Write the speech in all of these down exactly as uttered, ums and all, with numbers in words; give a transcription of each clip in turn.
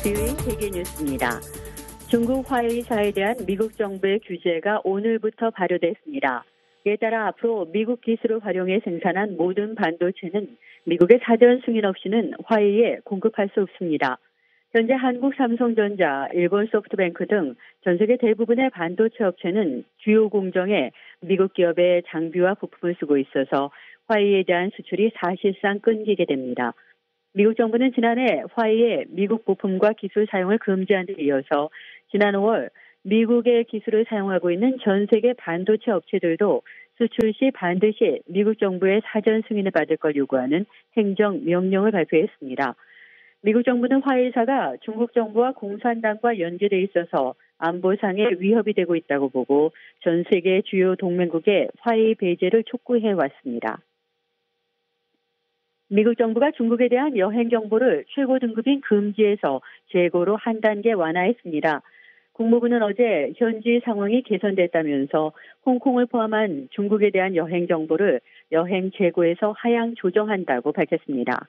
비오에이 세계 뉴스입니다. 중국 화웨이사에 대한 미국 정부의 규제가 오늘부터 발효됐습니다. 이에 따라 앞으로 미국 기술을 활용해 생산한 모든 반도체는 미국의 사전 승인 없이는 화웨이에 공급할 수 없습니다. 현재 한국 삼성전자, 일본 소프트뱅크 등 전 세계 대부분의 반도체 업체는 주요 공정에 미국 기업의 장비와 부품을 쓰고 있어서 화웨이에 대한 수출이 사실상 끊기게 됩니다. 미국 정부는 지난해 화웨이의 미국 부품과 기술 사용을 금지한 데 이어서 지난 오월 미국의 기술을 사용하고 있는 전 세계 반도체 업체들도 수출 시 반드시 미국 정부의 사전 승인을 받을 걸 요구하는 행정 명령을 발표했습니다. 미국 정부는 화웨이사가 중국 정부와 공산당과 연계돼 있어서 안보상의 위협이 되고 있다고 보고 전 세계 주요 동맹국에 화웨이 배제를 촉구해 왔습니다. 미국 정부가 중국에 대한 여행 정보를 최고 등급인 금지에서 재고로 한 단계 완화했습니다. 국무부는 어제 현지 상황이 개선됐다면서 홍콩을 포함한 중국에 대한 여행 정보를 여행 재고에서 하향 조정한다고 밝혔습니다.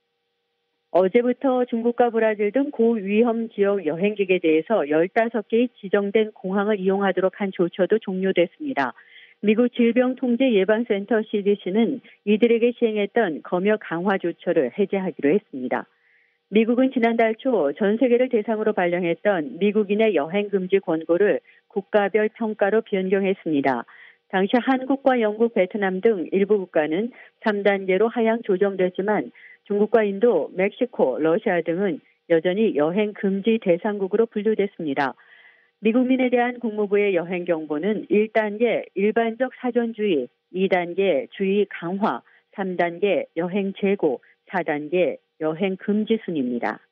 어제부터 중국과 브라질 등 고위험 지역 여행객에 대해서 열다섯 개의 지정된 공항을 이용하도록 한 조처도 종료됐습니다. 미국 질병통제예방센터 씨디씨는 이들에게 시행했던 검역 강화 조처를 해제하기로 했습니다. 미국은 지난달 초 전 세계를 대상으로 발령했던 미국인의 여행 금지 권고를 국가별 평가로 변경했습니다. 당시 한국과 영국, 베트남 등 일부 국가는 삼 단계로 하향 조정됐지만 중국과 인도, 멕시코, 러시아 등은 여전히 여행 금지 대상국으로 분류됐습니다. 미국민에 대한 국무부의 여행 경보는 일 단계 일반적 사전주의, 이 단계 주의 강화, 삼 단계 여행 재고, 사 단계 여행 금지 순입니다.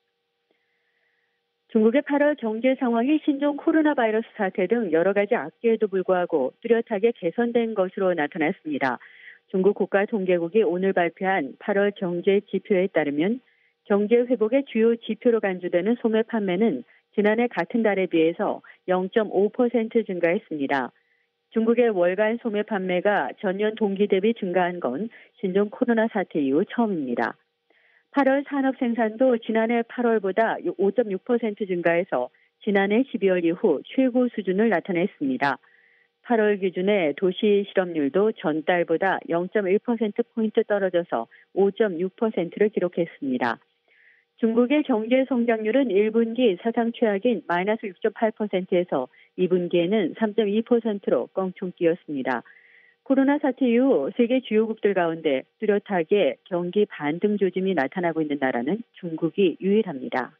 중국의 팔월 경제 상황이 신종 코로나 바이러스 사태 등 여러 가지 악재에도 불구하고 뚜렷하게 개선된 것으로 나타났습니다. 중국 국가통계국이 오늘 발표한 팔월 경제 지표에 따르면 경제 회복의 주요 지표로 간주되는 소매 판매는 지난해 같은 달에 비해서 영 점 오 퍼센트 증가했습니다. 중국의 월간 소매 판매가 전년 동기 대비 증가한 건 신종 코로나 사태 이후 처음입니다. 팔월 산업 생산도 지난해 팔월보다 오 점 육 퍼센트 증가해서 지난해 십이월 이후 최고 수준을 나타냈습니다. 팔월 기준의 도시 실업률도 전달보다 영 점 일 퍼센트포인트 떨어져서 오 점 육 퍼센트를 기록했습니다. 중국의 경제 성장률은 일 분기 사상 최악인 마이너스 육 점 팔 퍼센트에서 이 분기에는 삼 점 이 퍼센트로 껑충 뛰었습니다. 코로나 사태 이후 세계 주요국들 가운데 뚜렷하게 경기 반등 조짐이 나타나고 있는 나라는 중국이 유일합니다.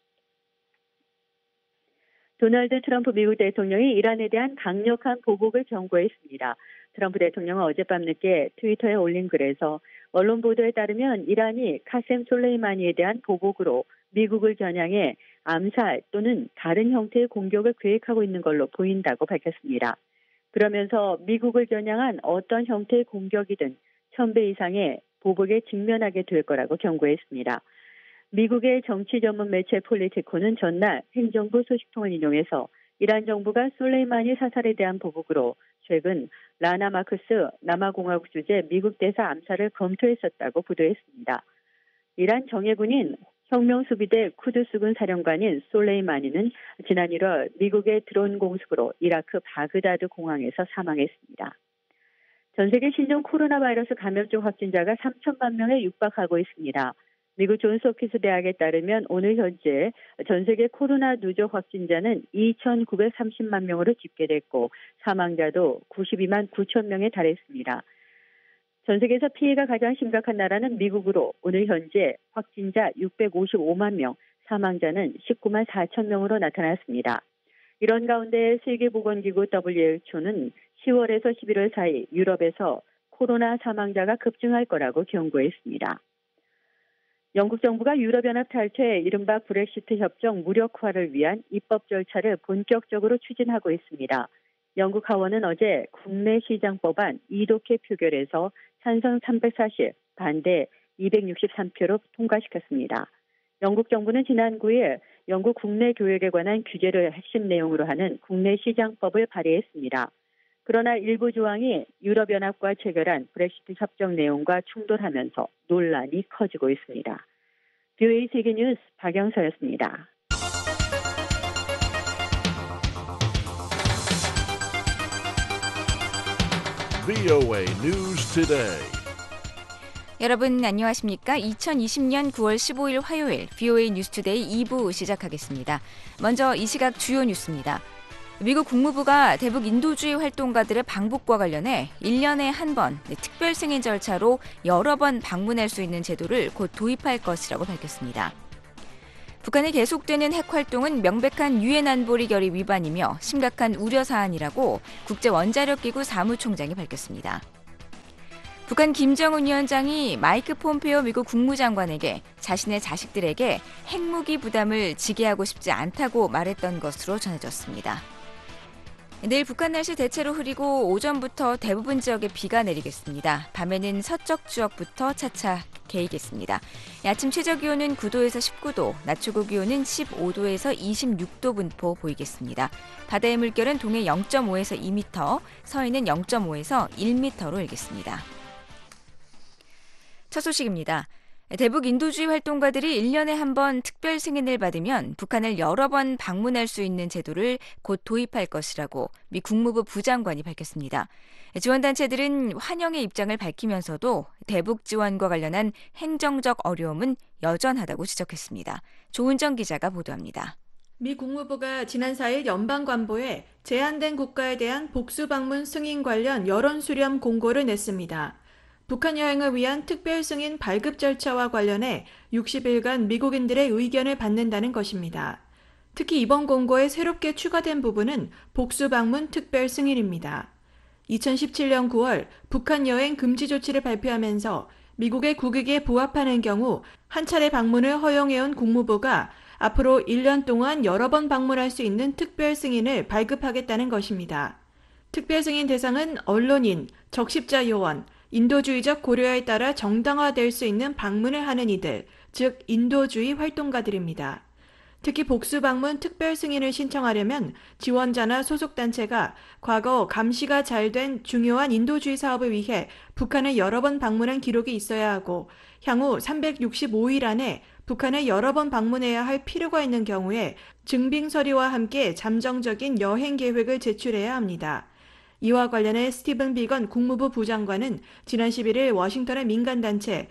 도널드 트럼프 미국 대통령이 이란에 대한 강력한 보복을 경고했습니다. 트럼프 대통령은 어젯밤 늦게 트위터에 올린 글에서 언론 보도에 따르면 이란이 카셈 솔레이마니에 대한 보복으로 미국을 겨냥해 암살 또는 다른 형태의 공격을 계획하고 있는 걸로 보인다고 밝혔습니다. 그러면서 미국을 겨냥한 어떤 형태의 공격이든 천 배 이상의 보복에 직면하게 될 거라고 경고했습니다. 미국의 정치 전문 매체 폴리티코는 전날 행정부 소식통을 인용해서 이란 정부가 솔레이마니 사살에 대한 보복으로 최근 라나 마크스 남아공화국 주재 미국 대사 암살을 검토했었다고 보도했습니다. 이란 정예군인 혁명수비대 쿠드스군 사령관인 솔레이마니는 지난 일월 미국의 드론 공습으로 이라크 바그다드 공항에서 사망했습니다. 전 세계 신종 코로나 바이러스 감염증 확진자가 삼천만 명에 육박하고 있습니다. 미국 존스홉킨스 대학에 따르면 오늘 현재 전 세계 코로나 누적 확진자는 이천구백삼십만 명으로 집계됐고 사망자도 구십이만 구천 명에 달했습니다. 전 세계에서 피해가 가장 심각한 나라는 미국으로 오늘 현재 확진자 육백오십오만 명, 사망자는 십구만 사천 명으로 나타났습니다. 이런 가운데 세계보건기구 더블유에이치오는 시월에서 십일월 사이 유럽에서 코로나 사망자가 급증할 거라고 경고했습니다. 영국 정부가 유럽연합 탈퇴 이른바 브렉시트 협정 무력화를 위한 입법 절차를 본격적으로 추진하고 있습니다. 영국 하원은 어제 국내 시장 법안 이 독회 표결에서 찬성 삼백사십, 반대 이백육십삼 표로 통과시켰습니다. 영국 정부는 지난 구일 영국 국내 교역에 관한 규제를 핵심 내용으로 하는 국내 시장법을 발의했습니다. 그러나 일부 조항이 유럽연합과 체결한 브렉시트 협정 내용과 충돌하면서 논란이 커지고 있습니다. 비오에이 세계뉴스 박영서였습니다. 브이오에이 News Today. 여러분 안녕하십니까? 이천이십년 구월 십오일 화요일 브이오에이 뉴스투데이 이 부 시작하겠습니다. 먼저 이 시각 주요 뉴스입니다. 미국 국무부가 대북 인도주의 활동가들의 방북과 관련해 일 년에 한 번 특별 승인 절차로 여러 번 방문할 수 있는 제도를 곧 도입할 것이라고 밝혔습니다. 북한의 계속되는 핵 활동은 명백한 유엔 안보리 결의 위반이며 심각한 우려 사안이라고 국제원자력기구 사무총장이 밝혔습니다. 북한 김정은 위원장이 마이크 폼페오 미국 국무장관에게 자신의 자식들에게 핵무기 부담을 지게 하고 싶지 않다고 말했던 것으로 전해졌습니다. 내일 북한 날씨 대체로 흐리고 오전부터 대부분 지역에 비가 내리겠습니다. 밤에는 서쪽 지역부터 차차 개이겠습니다. 아침 최저기온은 구도에서 십구도, 낮 최고기온은 십오도에서 이십육도 분포 보이겠습니다. 바다의 물결은 동해 영점오에서 이 미터, 서해는 영점오에서 일 미터로 일겠습니다. 첫 소식입니다. 대북 인도주의 활동가들이 일 년에 한 번 특별 승인을 받으면 북한을 여러 번 방문할 수 있는 제도를 곧 도입할 것이라고 미 국무부 부장관이 밝혔습니다. 지원단체들은 환영의 입장을 밝히면서도 대북 지원과 관련한 행정적 어려움은 여전하다고 지적했습니다. 조은정 기자가 보도합니다. 미 국무부가 지난 사일 연방관보에 제한된 국가에 대한 복수 방문 승인 관련 여론 수렴 공고를 냈습니다. 북한 여행을 위한 특별 승인 발급 절차와 관련해 육십일간 미국인들의 의견을 받는다는 것입니다. 특히 이번 공고에 새롭게 추가된 부분은 복수 방문 특별 승인입니다. 이천십칠년 구월 북한 여행 금지 조치를 발표하면서 미국의 국익에 부합하는 경우 한 차례 방문을 허용해온 국무부가 앞으로 일 년 동안 여러 번 방문할 수 있는 특별 승인을 발급하겠다는 것입니다. 특별 승인 대상은 언론인, 적십자 요원, 인도주의적 고려에 따라 정당화될 수 있는 방문을 하는 이들, 즉 인도주의 활동가들입니다. 특히 복수 방문 특별 승인을 신청하려면 지원자나 소속단체가 과거 감시가 잘 된 중요한 인도주의 사업을 위해 북한을 여러 번 방문한 기록이 있어야 하고 향후 삼백육십오일 안에 북한을 여러 번 방문해야 할 필요가 있는 경우에 증빙 서류와 함께 잠정적인 여행 계획을 제출해야 합니다. 이와 관련해 스티븐 비건 국무부 부장관은 지난 십일일 워싱턴의 민간단체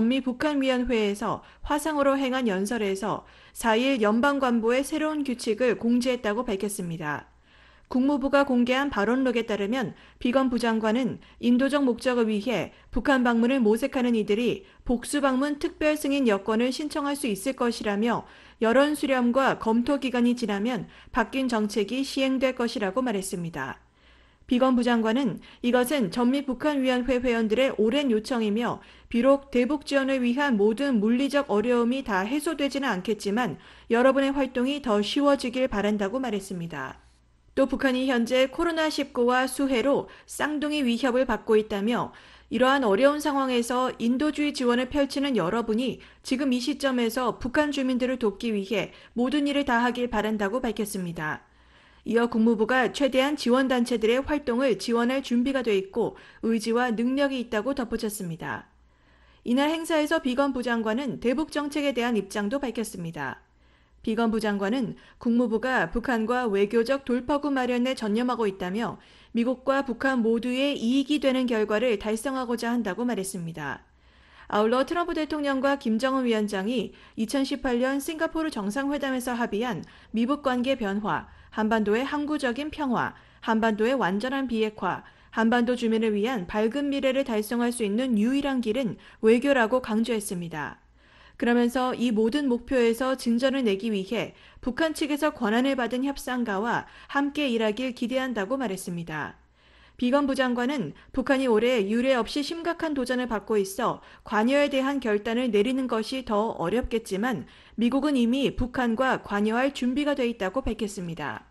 전미북한위원회에서 화상으로 행한 연설에서 사일 연방관보의 새로운 규칙을 공지했다고 밝혔습니다. 국무부가 공개한 발언록에 따르면 비건 부장관은 인도적 목적을 위해 북한 방문을 모색하는 이들이 복수방문 특별 승인 여건을 신청할 수 있을 것이라며 여론 수렴과 검토 기간이 지나면 바뀐 정책이 시행될 것이라고 말했습니다. 비건 부장관은 이것은 전미북한위원회 회원들의 오랜 요청이며 비록 대북 지원을 위한 모든 물리적 어려움이 다 해소되지는 않겠지만 여러분의 활동이 더 쉬워지길 바란다고 말했습니다. 또 북한이 현재 코로나 십구와 수해로 쌍둥이 위협을 받고 있다며 이러한 어려운 상황에서 인도주의 지원을 펼치는 여러분이 지금 이 시점에서 북한 주민들을 돕기 위해 모든 일을 다하길 바란다고 밝혔습니다. 이어 국무부가 최대한 지원단체들의 활동을 지원할 준비가 돼 있고 의지와 능력이 있다고 덧붙였습니다. 이날 행사에서 비건 부장관은 대북 정책에 대한 입장도 밝혔습니다. 비건 부장관은 국무부가 북한과 외교적 돌파구 마련에 전념하고 있다며 미국과 북한 모두의 이익이 되는 결과를 달성하고자 한다고 말했습니다. 아울러 트럼프 대통령과 김정은 위원장이 이천십팔년 싱가포르 정상회담에서 합의한 미북 관계 변화, 한반도의 항구적인 평화, 한반도의 완전한 비핵화, 한반도 주민을 위한 밝은 미래를 달성할 수 있는 유일한 길은 외교라고 강조했습니다. 그러면서 이 모든 목표에서 진전을 내기 위해 북한 측에서 권한을 받은 협상가와 함께 일하길 기대한다고 말했습니다. 비건 부장관은 북한이 올해 유례 없이 심각한 도전을 받고 있어 관여에 대한 결단을 내리는 것이 더 어렵겠지만 미국은 이미 북한과 관여할 준비가 돼 있다고 밝혔습니다.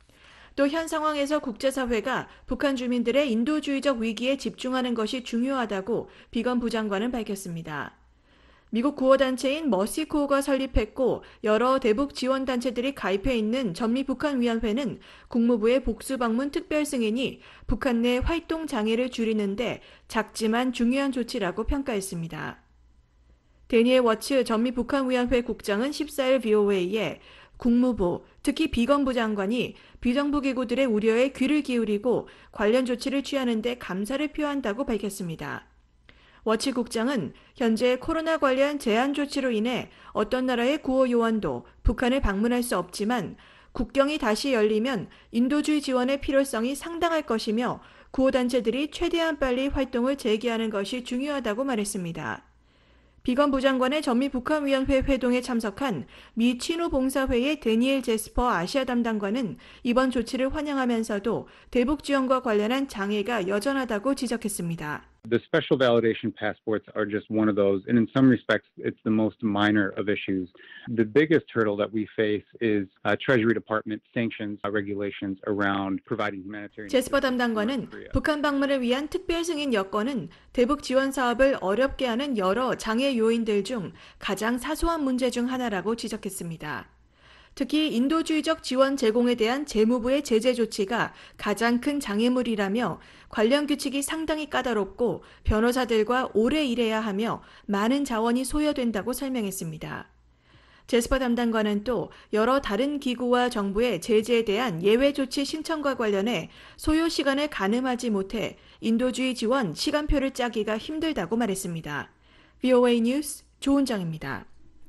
또 현 상황에서 국제사회가 북한 주민들의 인도주의적 위기에 집중하는 것이 중요하다고 비건 부장관은 밝혔습니다. 미국 구호단체인 머시코어가 설립했고 여러 대북 지원단체들이 가입해 있는 전미북한위원회는 국무부의 복수방문 특별 승인이 북한 내 활동 장애를 줄이는데 작지만 중요한 조치라고 평가했습니다. 데니엘 워츠 전미북한위원회 국장은 십사일 브이오에이에 국무부, 특히 비건부 장관이 비정부기구들의 우려에 귀를 기울이고 관련 조치를 취하는 데 감사를 표한다고 밝혔습니다. 워치 국장은 현재 코로나 관련 제한 조치로 인해 어떤 나라의 구호 요원도 북한을 방문할 수 없지만 국경이 다시 열리면 인도주의 지원의 필요성이 상당할 것이며 구호단체들이 최대한 빨리 활동을 재개하는 것이 중요하다고 말했습니다. 비건부 장관의 전미 북한위원회 회동에 참석한 미 친우 봉사회의 데니엘 제스퍼 아시아 담당관은 이번 조치를 환영하면서도 대북 지원과 관련한 장애가 여전하다고 지적했습니다. The special validation passports are just one of those, and in some respects, it's the most minor of issues. The biggest hurdle that we face is uh, Treasury Department sanctions uh, regulations around providing humanitarian. 제스퍼 담당관은 북한 방문을 위한 특별 승인 여건은 대북 지원 사업을 어렵게 하는 여러 장애 요인들 중 가장 사소한 문제 중 하나라고 지적했습니다. 특히 인도주의적 지원 제공에 대한 재무부의 제재 조치가 가장 큰 장애물이라며 관련 규칙이 상당히 까다롭고 변호사들과 오래 일해야 하며 많은 자원이 소요된다고 설명했습니다. 제스퍼 담당관은 또 여러 다른 기구와 정부의 제재에 대한 예외 조치 신청과 관련해 소요 시간을 가늠하지 못해 인도주의 지원 시간표를 짜기가 힘들다고 말했습니다. 브이오에이 뉴스 조은정입니다.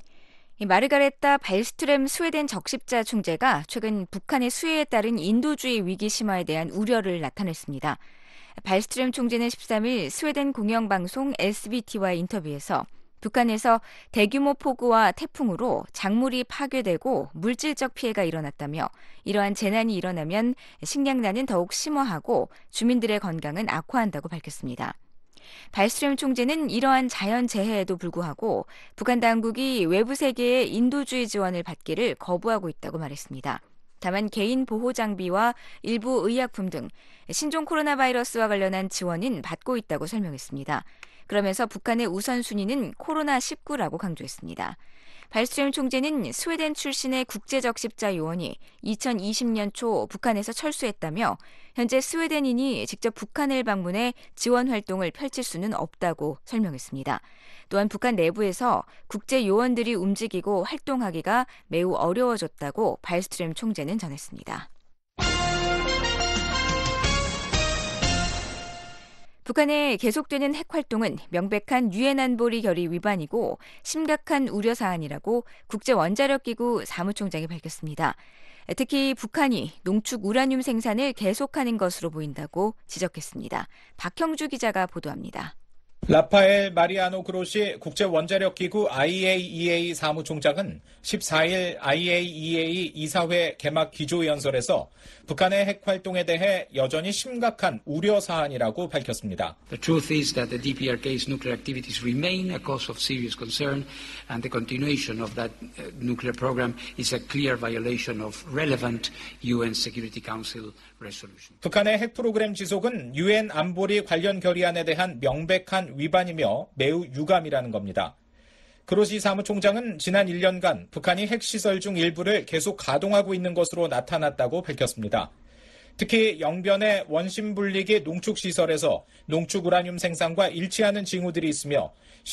마르가레타 발스트렘 스웨덴 적십자 총재가 최근 북한의 수해에 따른 인도주의 위기 심화에 대한 우려를 나타냈습니다. 발스트렘 총재는 십삼 일 스웨덴 공영방송 에스비티와의 인터뷰에서 북한에서 대규모 폭우와 태풍으로 작물이 파괴되고 물질적 피해가 일어났다며 이러한 재난이 일어나면 식량난은 더욱 심화하고 주민들의 건강은 악화한다고 밝혔습니다. 발스트렘 총재는 이러한 자연재해에도 불구하고 북한 당국이 외부 세계의 인도주의 지원을 받기를 거부하고 있다고 말했습니다. 다만 개인 보호 장비와 일부 의약품 등 신종 코로나 바이러스와 관련한 지원은 받고 있다고 설명했습니다. 그러면서 북한의 우선순위는 코로나 십구라고 강조했습니다. 발스트렘 총재는 스웨덴 출신의 국제적십자 요원이 이천이십 년 초 북한에서 철수했다며 현재 스웨덴인이 직접 북한을 방문해 지원 활동을 펼칠 수는 없다고 설명했습니다. 또한 북한 내부에서 국제 요원들이 움직이고 활동하기가 매우 어려워졌다고 발스트렘 총재는 전했습니다. 북한의 계속되는 핵활동은 명백한 유엔 안보리 결의 위반이고 심각한 우려 사안이라고 국제원자력기구 사무총장이 밝혔습니다. 특히 북한이 농축 우라늄 생산을 계속하는 것으로 보인다고 지적했습니다. 박형주 기자가 보도합니다. 라파엘 마리아노 그로시 국제원자력기구 아이에이이에이 사무총장은 십사 일 아이에이이에이 이사회 개막 기조연설에서 북한의 핵활동에 대해 여전히 심각한 우려 사안이라고 밝혔습니다. The truth is that the 디피아르케이's nuclear activities remain a cause of serious concern and the continuation of that nuclear program is a clear violation of relevant 유엔 Security Council resolution. 북한의 핵 프로그램 지속은 유엔 안보리 관련 결의안에 대한 명백한 위반이며 매우 유감이라는 겁니다. 그로시 사무총장은 지난 일 년간 북한이 핵시설 중 일부를 계속 가동하고 있는 것으로 나타났다고 밝혔습니다. 특히 영변의 원심분리기 농축시설에서 농축 우라늄 생산과 일치하는 징후들이 있으며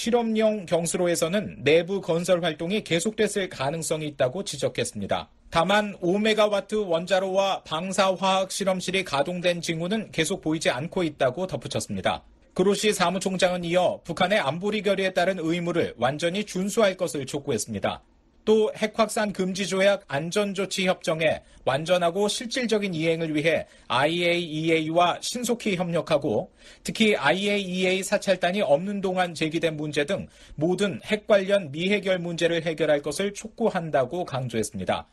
실험용 경수로에서는 내부 건설 활동이 계속됐을 가능성이 있다고 지적했습니다. 다만 오 메가와트 원자로와 방사화학 실험실이 가동된 징후는 계속 보이지 않고 있다고 덧붙였습니다. 그로시 사무총장은 이어 북한의 안보리 결의에 따른 의무를 완전히 준수할 것을 촉구했습니다. 또 핵확산 금지 조약 안전조치 협정의 완전하고 실질적인 이행을 위해 아이에이이에이와 신속히 협력하고 특히 아이에이이에이 사찰단이 없는 동안 제기된 문제 등 모든 핵 관련 미해결 문제를 해결할 것을 촉구한다고 강조했습니다.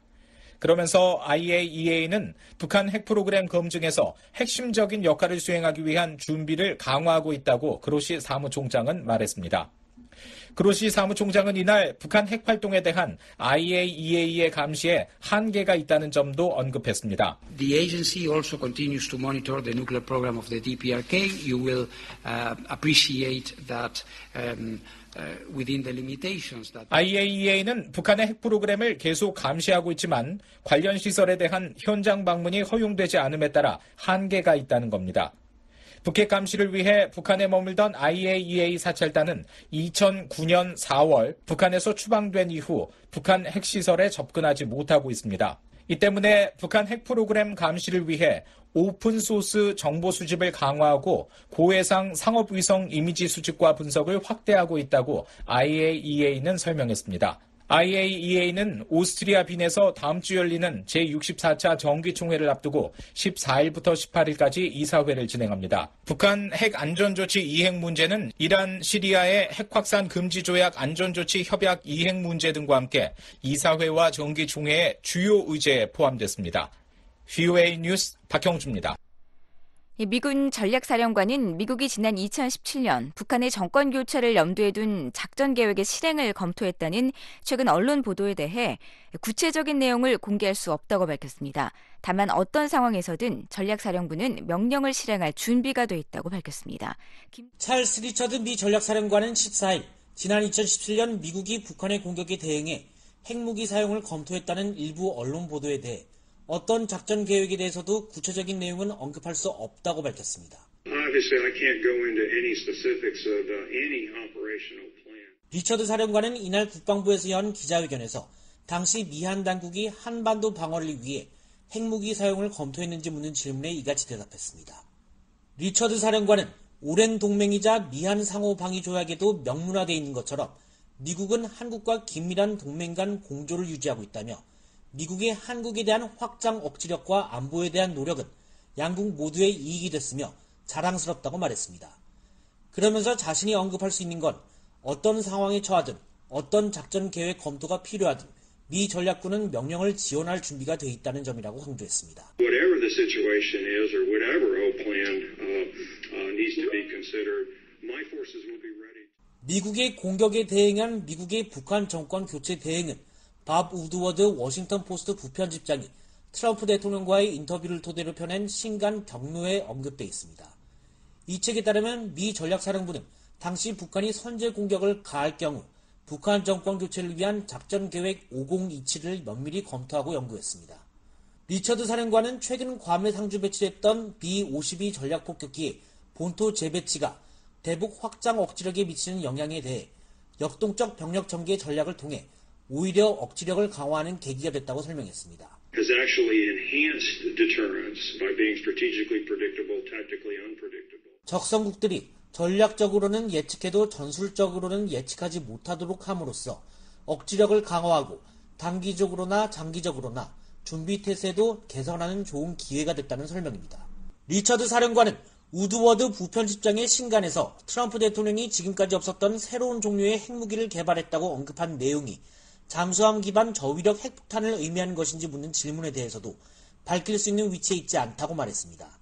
그러면서 아이에이이에이는 북한 핵 프로그램 검증에서 핵심적인 역할을 수행하기 위한 준비를 강화하고 있다고 그로시 사무총장은 말했습니다. 그로시 사무총장은 이날 북한 핵 활동에 대한 아이에이이에이의 감시에 한계가 있다는 점도 언급했습니다. The agency also continues to monitor the nuclear program of the 디피아르케이. You will uh, appreciate that um, 아이에이이에이는 북한의 핵 프로그램을 계속 감시하고 있지만 관련 시설에 대한 현장 방문이 허용되지 않음에 따라 한계가 있다는 겁니다. 북핵 감시를 위해 북한에 머물던 아이에이이에이 사찰단은 이천구 년 사월 북한에서 추방된 이후 북한 핵시설에 접근하지 못하고 있습니다. 이 때문에 북한 핵 프로그램 감시를 위해 오픈소스 정보 수집을 강화하고 고해상 상업위성 이미지 수집과 분석을 확대하고 있다고 아이에이이에이는 설명했습니다. 아이에이이에이는 오스트리아 빈에서 다음 주 열리는 제육십사 차 정기총회를 앞두고 십사 일부터 십팔 일까지 이사회를 진행합니다. 북한 핵 안전조치 이행 문제는 이란, 시리아의 핵 확산 금지 조약 안전조치 협약 이행 문제 등과 함께 이사회와 정기총회의 주요 의제에 포함됐습니다. 브이오에이 뉴스 박형주입니다. 미군 전략사령관은 미국이 지난 이천십칠 년 북한의 정권 교체를 염두에 둔 작전 계획의 실행을 검토했다는 최근 언론 보도에 대해 구체적인 내용을 공개할 수 없다고 밝혔습니다. 다만 어떤 상황에서든 전략사령부는 명령을 실행할 준비가 돼 있다고 밝혔습니다. 김... 찰스 리처드 미 전략사령관은 십사 일 지난 이천십칠 년 미국이 북한의 공격에 대응해 핵무기 사용을 검토했다는 일부 언론 보도에 대해 어떤 작전 계획에 대해서도 구체적인 내용은 언급할 수 없다고 밝혔습니다. 리처드 사령관은 이날 국방부에서 연 기자회견에서 당시 미한 당국이 한반도 방어를 위해 핵무기 사용을 검토했는지 묻는 질문에 이같이 대답했습니다. 리처드 사령관은 오랜 동맹이자 미한 상호 방위 조약에도 명문화되어 있는 것처럼 미국은 한국과 긴밀한 동맹 간 공조를 유지하고 있다며 미국의 한국에 대한 확장 억지력과 안보에 대한 노력은 양국 모두의 이익이 됐으며 자랑스럽다고 말했습니다. 그러면서 자신이 언급할 수 있는 건 어떤 상황에 처하든 어떤 작전 계획 검토가 필요하든 미 전략군은 명령을 지원할 준비가 돼 있다는 점이라고 강조했습니다. Whatever the situation is or whatever O plan uh, uh, needs to be considered, my forces will be ready. 미국의 공격에 대응한 미국의 북한 정권 교체 대응은 밥 우드워드 워싱턴 포스트 부편집장이 트럼프 대통령과의 인터뷰를 토대로 펴낸 신간 경로에 언급돼 있습니다. 이 책에 따르면 미 전략사령부는 당시 북한이 선제 공격을 가할 경우 북한 정권 교체를 위한 작전 계획 오공이칠을 면밀히 검토하고 연구했습니다. 리처드 사령관은 최근 괌에 상주 배치됐던 비 오십이 전략폭격기의 본토 재배치가 대북 확장 억지력에 미치는 영향에 대해 역동적 병력 전개 전략을 통해 오히려 억지력을 강화하는 계기가 됐다고 설명했습니다. Has actually enhanced deterrence by being strategically predictable, tactically unpredictable. 적성국들이 전략적으로는 예측해도 전술적으로는 예측하지 못하도록 함으로써 억지력을 강화하고 단기적으로나 장기적으로나 준비 태세도 개선하는 좋은 기회가 됐다는 설명입니다. 리처드 사령관은 우드워드 부편집장의 신간에서 트럼프 대통령이 지금까지 없었던 새로운 종류의 핵무기를 개발했다고 언급한 내용이 잠수함 기반 저위력 핵폭탄을 의미하는 것인지 묻는 질문에 대해서도 밝힐 수 있는 위치에 있지 않다고 말했습니다.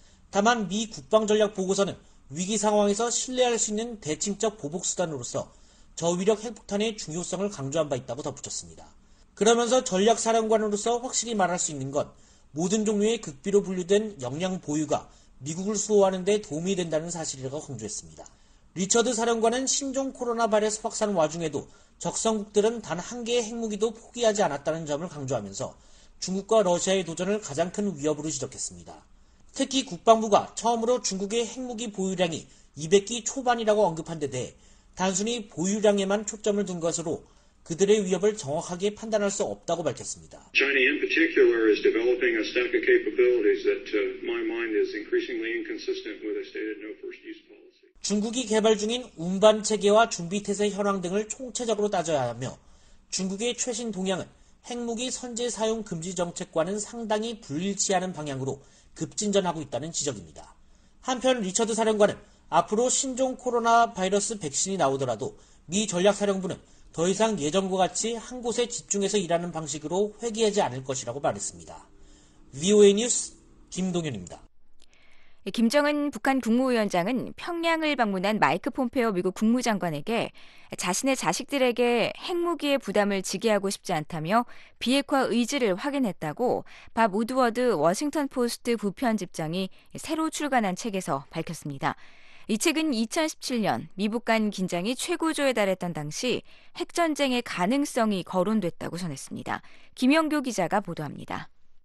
다만 미 국방전략보고서는 위기 상황에서 신뢰할 수 있는 대칭적 보복수단으로서 저위력 핵폭탄의 중요성을 강조한 바 있다고 덧붙였습니다. 그러면서 전략사령관으로서 확실히 말할 수 있는 건 모든 종류의 극비로 분류된 역량 보유가 미국을 수호하는 데 도움이 된다는 사실이라고 강조했습니다. 리처드 사령관은 신종 코로나 바이러스 확산 와중에도 적성국들은 단 한 개의 핵무기도 포기하지 않았다는 점을 강조하면서 중국과 러시아의 도전을 가장 큰 위협으로 지적했습니다. 특히 국방부가 처음으로 중국의 핵무기 보유량이 이백 기 초반이라고 언급한 데 대해 단순히 보유량에만 초점을 둔 것으로 그들의 위협을 정확하게 판단할 수 없다고 밝혔습니다. China in particular is developing a stack of capabilities that to my mind is increasingly inconsistent with a stated no first use policy. 중국이 개발 중인 운반 체계와 준비 태세 현황 등을 총체적으로 따져야 하며 중국의 최신 동향은 핵무기 선제 사용 금지 정책과는 상당히 불일치하는 방향으로 급진전하고 있다는 지적입니다. 한편 리처드 사령관은 앞으로 신종 코로나 바이러스 백신이 나오더라도 미 전략사령부는 더 이상 예전과 같이 한 곳에 집중해서 일하는 방식으로 회귀하지 않을 것이라고 말했습니다. 브이오에이 뉴스 김동현입니다. 김정은 북한 국무위원장은 평양을 방문한 마이크 폼페오 미국 국무장관에게 자신의 자식들에게 핵무기의 부담을 지게 하고 싶지 않다며 비핵화 의지를 확인했다고 밥 우드워드 워싱턴 포스트 부편집장이 새로 출간한 책에서 밝혔습니다. 이 책은 이천십칠 년 미북 간 긴장이 최고조에 달했던 당시 핵전쟁의 가능성이 거론됐다고 전했습니다. 김영교 기자가 보도합니다.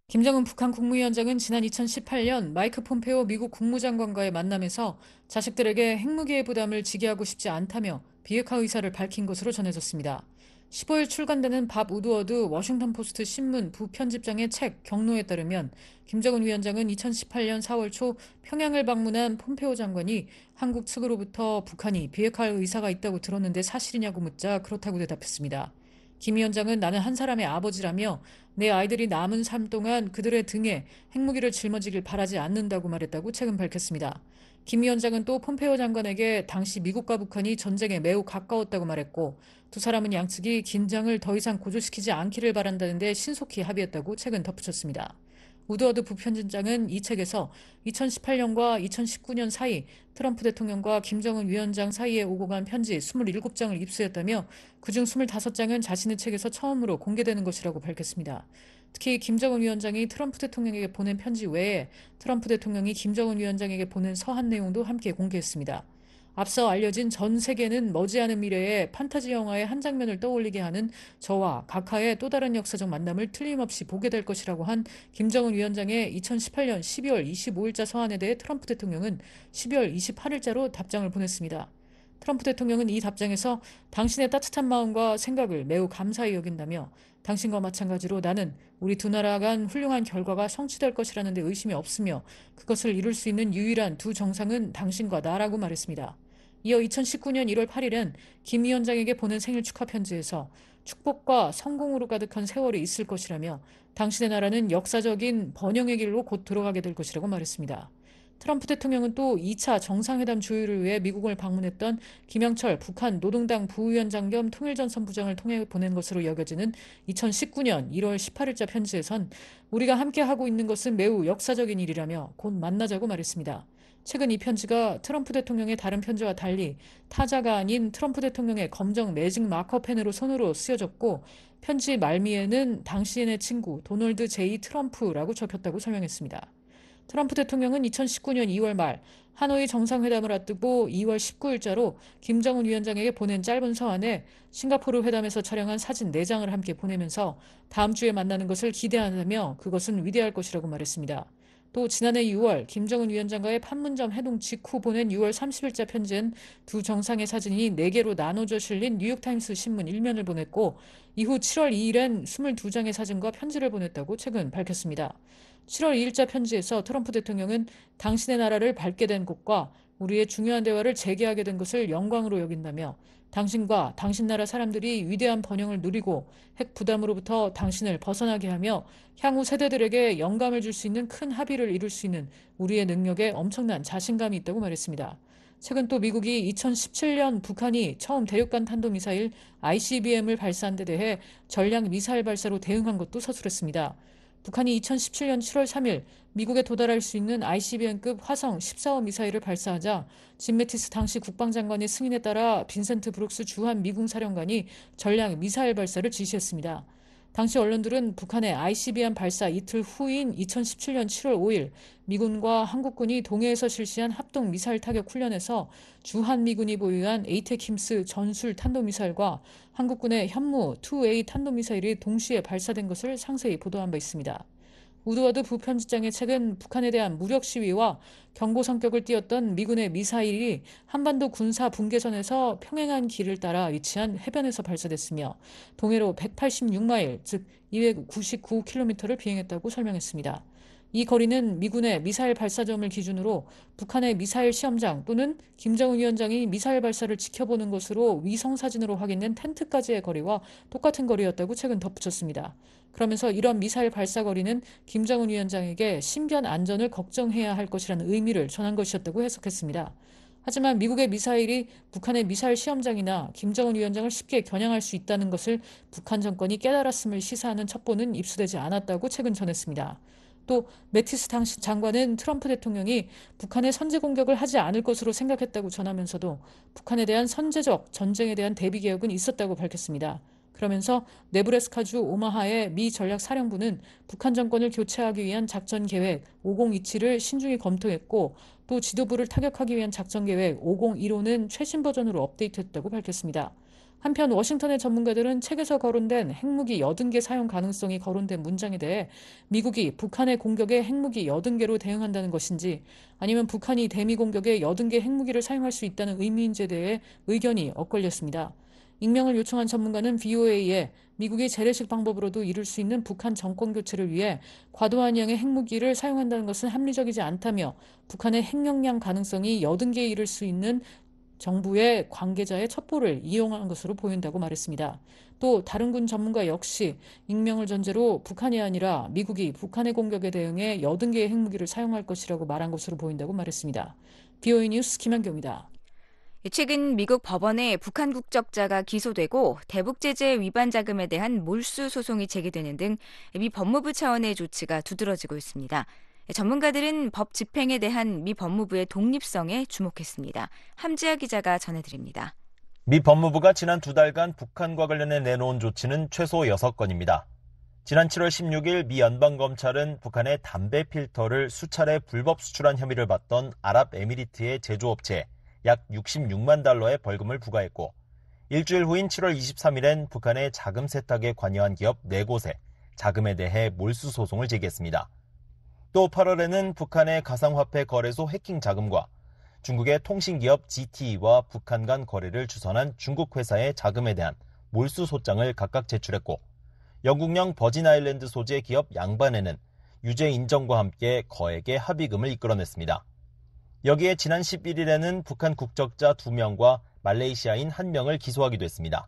김정은 북한 국무위원장은 지난 이천십팔 년 마이크 폼페오 미국 국무장관과의 만남에서 자식들에게 핵무기의 부담을 지게 하고 싶지 않다며 비핵화 의사를 밝힌 것으로 전해졌습니다. 십오 일 출간되는 밥 우드워드 워싱턴 포스트 신문 부편집장의 책 경로에 따르면 김정은 위원장은 이천십팔 년 사월 초 평양을 방문한 폼페오 장관이 한국 측으로부터 북한이 비핵화할 의사가 있다고 들었는데 사실이냐고 묻자 그렇다고 대답했습니다. 김 위원장은 나는 한 사람의 아버지라며 내 아이들이 남은 삶 동안 그들의 등에 핵무기를 짊어지길 바라지 않는다고 말했다고 최근 밝혔습니다. 김 위원장은 또 폼페오 장관에게 당시 미국과 북한이 전쟁에 매우 가까웠다고 말했고 두 사람은 양측이 긴장을 더 이상 고조시키지 않기를 바란다는 데 신속히 합의했다고 최근 덧붙였습니다. 우드워드 부편집장은 이 책에서 이천십팔 년과 이천십구 년 사이 트럼프 대통령과 김정은 위원장 사이에 오고 간 편지 이십칠 장을 입수했다며 그중 이십오 장은 자신의 책에서 처음으로 공개되는 것이라고 밝혔습니다. 특히 김정은 위원장이 트럼프 대통령에게 보낸 편지 외에 트럼프 대통령이 김정은 위원장에게 보낸 서한 내용도 함께 공개했습니다. 앞서 알려진 전 세계는 머지않은 미래에 판타지 영화의 한 장면을 떠올리게 하는 저와 각하의 또 다른 역사적 만남을 틀림없이 보게 될 것이라고 한 김정은 위원장의 이천십팔 년 십이월 이십오일자 서한에 대해 트럼프 대통령은 십이월 이십팔일자로 답장을 보냈습니다. 트럼프 대통령은 이 답장에서 당신의 따뜻한 마음과 생각을 매우 감사히 여긴다며 당신과 마찬가지로 나는 우리 두 나라 간 훌륭한 결과가 성취될 것이라는 데 의심이 없으며 그것을 이룰 수 있는 유일한 두 정상은 당신과 나라고 말했습니다. 이어 이천십구 년 일월 팔일엔 김 위원장에게 보낸 생일 축하 편지에서 축복과 성공으로 가득한 세월이 있을 것이라며 당신의 나라는 역사적인 번영의 길로 곧 들어가게 될 것이라고 말했습니다. 트럼프 대통령은 또 이 차 정상회담 조율을 위해 미국을 방문했던 김영철 북한 노동당 부위원장 겸 통일전선 부장을 통해 보낸 것으로 여겨지는 이천십구 년 일월 십팔일자 편지에선 우리가 함께하고 있는 것은 매우 역사적인 일이라며 곧 만나자고 말했습니다. 최근 이 편지가 트럼프 대통령의 다른 편지와 달리 타자가 아닌 트럼프 대통령의 검정 매직 마커펜으로 손으로 쓰여졌고 편지 말미에는 당신의 친구 도널드 제이 트럼프라고 적혔다고 설명했습니다. 트럼프 대통령은 이천십구 년 이월 말 하노이 정상회담을 앞두고 이월 십구일자로 김정은 위원장에게 보낸 짧은 서한에 싱가포르 회담에서 촬영한 사진 네 장을 함께 보내면서 다음 주에 만나는 것을 기대한다며 그것은 위대할 것이라고 말했습니다. 또 지난해 유월 김정은 위원장과의 판문점 회동 직후 보낸 유월 삼십일자 편지엔 두 정상의 사진이 네 개로 나눠져 실린 뉴욕타임스 신문 일면을 보냈고 이후 칠월 이일엔 이십이 장의 사진과 편지를 보냈다고 최근 밝혔습니다. 칠월 이일자 편지에서 트럼프 대통령은 당신의 나라를 밟게 된 것과 우리의 중요한 대화를 재개하게 된 것을 영광으로 여긴다며 당신과 당신 나라 사람들이 위대한 번영을 누리고 핵 부담으로부터 당신을 벗어나게 하며 향후 세대들에게 영감을 줄 수 있는 큰 합의를 이룰 수 있는 우리의 능력에 엄청난 자신감이 있다고 말했습니다. 최근 또 미국이 이천십칠 년 북한이 처음 대륙간 탄도미사일 아이씨비엠을 발사한 데 대해 전략 미사일 발사로 대응한 것도 서술했습니다. 북한이 이천십칠 년 칠월 삼일 미국에 도달할 수 있는 아이씨비엠급 화성 십사호 미사일을 발사하자 짐 매티스 당시 국방장관의 승인에 따라 빈센트 브룩스 주한 미군 사령관이 전략 미사일 발사를 지시했습니다. 당시 언론들은 북한의 아이씨비엠 발사 이틀 후인 이천십칠 년 칠월 오일 미군과 한국군이 동해에서 실시한 합동 미사일 타격 훈련에서 주한미군이 보유한 에이테킴스 전술 탄도미사일과 한국군의 현무 투 에이 탄도미사일이 동시에 발사된 것을 상세히 보도한 바 있습니다. 우드워드 부편집장의 책은 북한에 대한 무력 시위와 경고 성격을 띠었던 미군의 미사일이 한반도 군사 분계선에서 평행한 길을 따라 위치한 해변에서 발사됐으며 동해로 백팔십육 마일, 즉 이백구십구 킬로미터를 비행했다고 설명했습니다. 이 거리는 미군의 미사일 발사점을 기준으로 북한의 미사일 시험장 또는 김정은 위원장이 미사일 발사를 지켜보는 것으로 위성사진으로 확인된 텐트까지의 거리와 똑같은 거리였다고 최근 덧붙였습니다. 그러면서 이런 미사일 발사 거리는 김정은 위원장에게 신변 안전을 걱정해야 할 것이라는 의미를 전한 것이었다고 해석했습니다. 하지만 미국의 미사일이 북한의 미사일 시험장이나 김정은 위원장을 쉽게 겨냥할 수 있다는 것을 북한 정권이 깨달았음을 시사하는 첩보는 입수되지 않았다고 최근 전했습니다. 또 매티스 당시 장관은 트럼프 대통령이 북한의 선제 공격을 하지 않을 것으로 생각했다고 전하면서도 북한에 대한 선제적 전쟁에 대한 대비 계획은 있었다고 밝혔습니다. 그러면서 네브래스카주 오마하의 미 전략사령부는 북한 정권을 교체하기 위한 작전 계획 오공이칠을 신중히 검토했고 또 지도부를 타격하기 위한 작전 계획 오공일오는 최신 버전으로 업데이트했다고 밝혔습니다. 한편 워싱턴의 전문가들은 책에서 거론된 핵무기 여든 개 사용 가능성이 거론된 문장에 대해 미국이 북한의 공격에 핵무기 여든 개로 대응한다는 것인지 아니면 북한이 대미 공격에 여든 개 핵무기를 사용할 수 있다는 의미인지에 대해 의견이 엇갈렸습니다. 익명을 요청한 전문가는 브이오에이에 미국이 재래식 방법으로도 이룰 수 있는 북한 정권 교체를 위해 과도한 양의 핵무기를 사용한다는 것은 합리적이지 않다며 북한의 핵역량 가능성이 여든 개에 이를 수 있는 정부의 관계자의 첩보를 이용한 것으로 보인다고 말했습니다. 또 다른 군 전문가 역시 익명을 전제로 북한이 아니라 미국이 북한의 공격에 대응해 여든 개의 핵무기를 사용할 것이라고 말한 것으로 보인다고 말했습니다. 브이오에이 뉴스 김한경입니다. 최근 미국 법원에 북한 국적자가 기소되고 대북 제재 위반 자금에 대한 몰수 소송이 제기되는 등 미 법무부 차원의 조치가 두드러지고 있습니다. 전문가들은 법 집행에 대한 미 법무부의 독립성에 주목했습니다. 함지아 기자가 전해드립니다. 미 법무부가 지난 두 달간 북한과 관련해 내놓은 조치는 최소 여섯 건입니다. 지난 칠월 십육일 미 연방검찰은 북한의 담배 필터를 수차례 불법 수출한 혐의를 받던 아랍에미리트의 제조업체에 약 육십육만 달러의 벌금을 부과했고 일주일 후인 칠월 이십삼일엔 북한의 자금 세탁에 관여한 기업 네 곳에 자금에 대해 몰수 소송을 제기했습니다. 또 팔월에는 북한의 가상화폐 거래소 해킹 자금과 중국의 통신기업 지티이와 북한 간 거래를 주선한 중국 회사의 자금에 대한 몰수 소장을 각각 제출했고 영국령 버진아일랜드 소재 기업 양반에는 유죄 인정과 함께 거액의 합의금을 이끌어냈습니다. 여기에 지난 십일일에는 북한 국적자 두 명과 말레이시아인 한 명을 기소하기도 했습니다.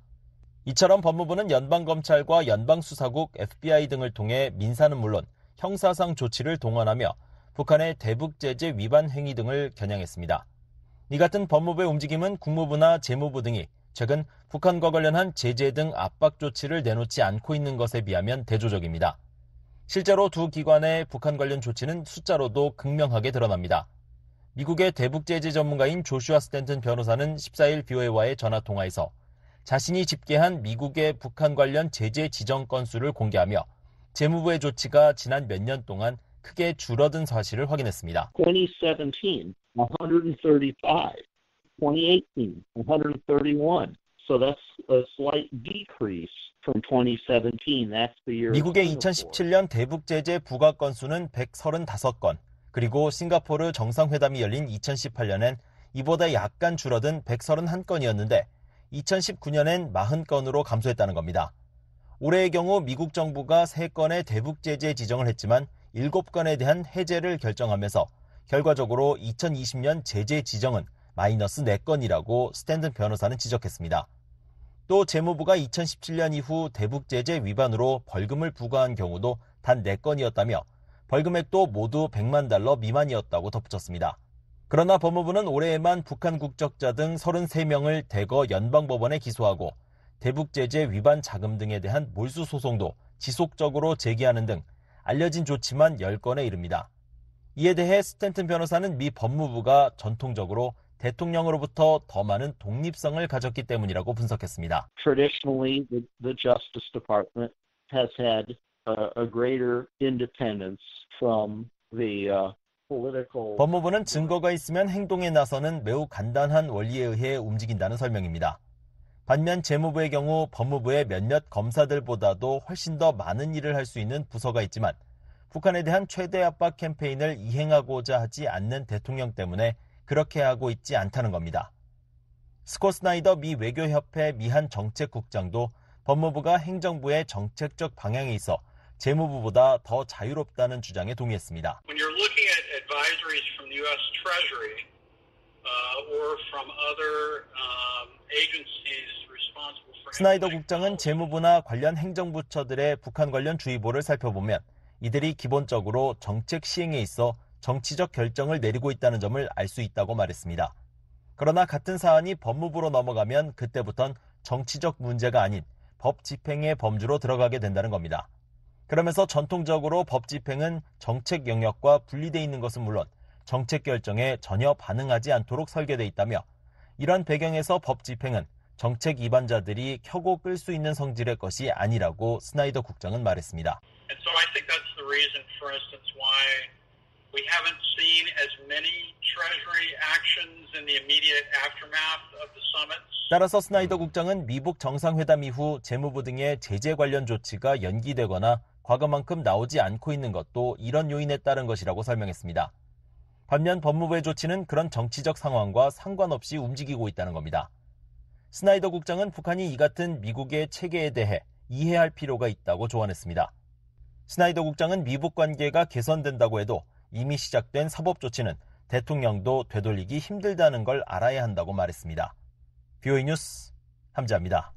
이처럼 법무부는 연방검찰과 연방수사국, 에프비아이 등을 통해 민사는 물론 형사상 조치를 동원하며 북한의 대북제재 위반 행위 등을 겨냥했습니다. 이 같은 법무부의 움직임은 국무부나 재무부 등이 최근 북한과 관련한 제재 등 압박 조치를 내놓지 않고 있는 것에 비하면 대조적입니다. 실제로 두 기관의 북한 관련 조치는 숫자로도 극명하게 드러납니다. 미국의 대북제재 전문가인 조슈아 스탠튼 변호사는 십사일 브이오에이와의 전화통화에서 자신이 집계한 미국의 북한 관련 제재 지정 건수를 공개하며 재무부의 조치가 지난 몇 년 동안 크게 줄어든 사실을 확인했습니다. twenty seventeen, one hundred thirty-five. twenty eighteen, one hundred thirty-one. So that's a slight decrease from twenty seventeen. That's the year. 미국의 이천십칠년 대북제재 부과 건수는 백삼십오 건, 그리고 싱가포르 정상회담이 열린 이천십팔년엔 이보다 약간 줄어든 백삼십일 건이었는데 이천십구년엔 사십 건으로 감소했다는 겁니다. 올해의 경우 미국 정부가 세 건의 대북제재 지정을 했지만 일곱 건에 대한 해제를 결정하면서 결과적으로 이천이십년 제재 지정은 마이너스 네 건이라고 스탠든 변호사는 지적했습니다. 또 재무부가 이천십칠년 이후 대북제재 위반으로 벌금을 부과한 경우도 단 네 건이었다며 벌금액도 모두 백만 달러 미만이었다고 덧붙였습니다. 그러나 법무부는 올해에만 북한 국적자 등 서른세 명을 대거 연방법원에 기소하고 대북제재 위반 자금 등에 대한 몰수 소송도 지속적으로 제기하는 등 알려진 조치만 열 건에 이릅니다. 이에 대해 스탠튼 변호사는 미 법무부가 전통적으로 대통령으로부터 더 많은 독립성을 가졌기 때문이라고 분석했습니다. Traditionally, the, the Justice Department has had a, a greater independence from the uh, political. 법무부는 증거가 있으면 행동에 나서는 매우 간단한 원리에 의해 움직인다는 설명입니다. 반면 재무부의 경우 법무부의 몇몇 검사들보다도 훨씬 더 많은 일을 할 수 있는 부서가 있지만 북한에 대한 최대 압박 캠페인을 이행하고자 하지 않는 대통령 때문에 그렇게 하고 있지 않다는 겁니다. 스콧 스나이더 미 외교협회 미한 정책국장도 법무부가 행정부의 정책적 방향에 있어 재무부보다 더 자유롭다는 주장에 동의했습니다. When you're looking at advisories from the U S Treasury uh, or from other um, agencies responsible for 스나이더 국장은 재무부나 관련 행정부처들의 북한 관련 주의보를 살펴보면 이들이 기본적으로 정책 시행에 있어 정치적 결정을 내리고 있다는 점을 알 수 있다고 말했습니다. 그러나 같은 사안이 법무부로 넘어가면 그때부턴 정치적 문제가 아닌 법 집행의 범주로 들어가게 된다는 겁니다. 그러면서 전통적으로 법 집행은 정책 영역과 분리되어 있는 것은 물론 정책 결정에 전혀 반응하지 않도록 설계되어 있다며 이런 배경에서 법 집행은 정책 위반자들이 켜고 끌 수 있는 성질의 것이 아니라고 스나이더 국장은 말했습니다. And so I think that's the reason, for instance, why We haven't seen as many Treasury actions in the immediate aftermath of the summits. 따라서 스나이더 국장은 미북 정상회담 이후 재무부 등의 제재 관련 조치가 연기되거나 과거만큼 나오지 않고 있는 것도 이런 요인에 따른 것이라고 설명했습니다. 반면 법무부의 조치는 그런 정치적 상황과 상관없이 움직이고 있다는 겁니다. 스나이더 국장은 북한이 이 같은 미국의 체계에 대해 이해할 필요가 있다고 조언했습니다. 스나이더 국장은 미북 관계가 개선된다고 해도 이미 시작된 사법 조치는 대통령도 되돌리기 힘들다는 걸 알아야 한다고 말했습니다. 비오이 뉴스 함지아입니다.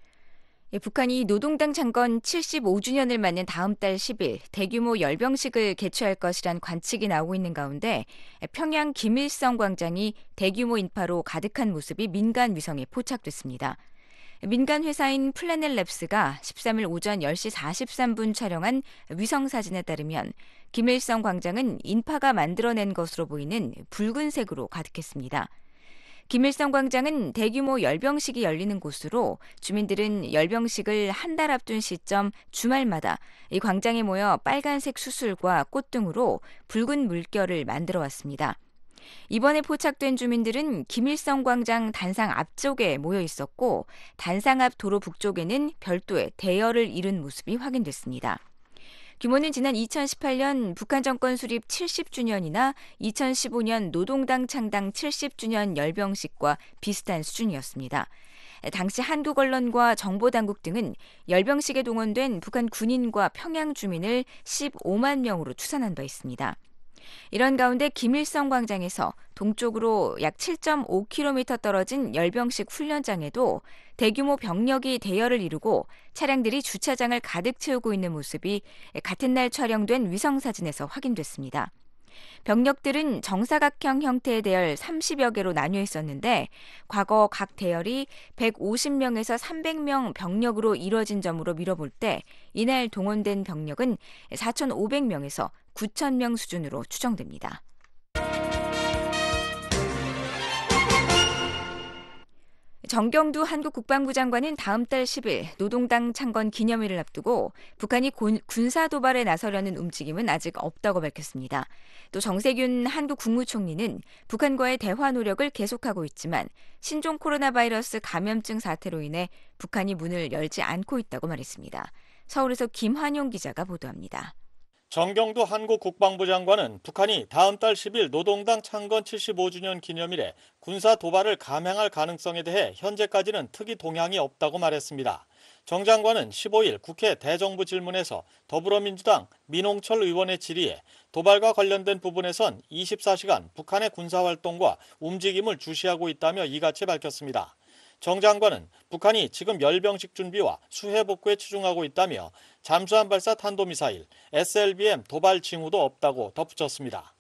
북한이 노동당 창건 칠십오 주년을 맞는 다음 달 십 일 대규모 열병식을 개최할 것이란 관측이 나오고 있는 가운데 평양 김일성 광장이 대규모 인파로 가득한 모습이 민간 위성에 포착됐습니다. 민간 회사인 플래넷랩스가 십삼 일 오전 열 시 사십삼 분 촬영한 위성 사진에 따르면 김일성 광장은 인파가 만들어낸 것으로 보이는 붉은색으로 가득했습니다. 김일성 광장은 대규모 열병식이 열리는 곳으로 주민들은 열병식을 한 달 앞둔 시점 주말마다 이 광장에 모여 빨간색 수술과 꽃 등으로 붉은 물결을 만들어 왔습니다. 이번에 포착된 주민들은 김일성 광장 단상 앞쪽에 모여 있었고 단상 앞 도로 북쪽에는 별도의 대열을 이룬 모습이 확인됐습니다. 규모는 지난 이천십팔 년 북한 정권 수립 칠십 주년이나 이천십오 년 노동당 창당 칠십 주년 열병식과 비슷한 수준이었습니다. 당시 한국 언론과 정보당국 등은 열병식에 동원된 북한 군인과 평양 주민을 십오만 명으로 추산한 바 있습니다. 이런 가운데 김일성 광장에서 동쪽으로 약 칠 점 오 킬로미터 떨어진 열병식 훈련장에도 대규모 병력이 대열을 이루고 차량들이 주차장을 가득 채우고 있는 모습이 같은 날 촬영된 위성사진에서 확인됐습니다. 병력들은 정사각형 형태의 대열 삼십여 개로 나뉘어 있었는데 과거 각 대열이 백오십 명에서 삼백 명 병력으로 이뤄진 점으로 미뤄볼 때 이날 동원된 병력은 사천오백 명에서 구천 명 수준으로 추정됩니다. 정경두 한국 국방부 장관은 다음 달 십 일 노동당 창건 기념일을 앞두고 북한이 군사 도발에 나서려는 움직임은 아직 없다고 밝혔습니다. 또 정세균 한국 국무총리는 북한과의 대화 노력을 계속하고 있지만 신종 코로나 바이러스 감염증 사태로 인해 북한이 문을 열지 않고 있다고 말했습니다. 서울에서 김환용 기자가 보도합니다. 정경두 한국 국방부 장관은 북한이 다음 달 십 일 노동당 창건 칠십오 주년 기념일에 군사 도발을 감행할 가능성에 대해 현재까지는 특이 동향이 없다고 말했습니다. 정 장관은 십오 일 국회 대정부 질문에서 더불어민주당 민홍철 의원의 질의에 도발과 관련된 부분에선 이십사 시간 북한의 군사활동과 움직임을 주시하고 있다며 이같이 밝혔습니다. 정 장관은 북한이 지금 열병식 준비와 수해 복구에 치중하고 있다며 잠수함 발사 탄도미사일 에스엘비엠 도발 징후도 없다고 덧붙였습니다.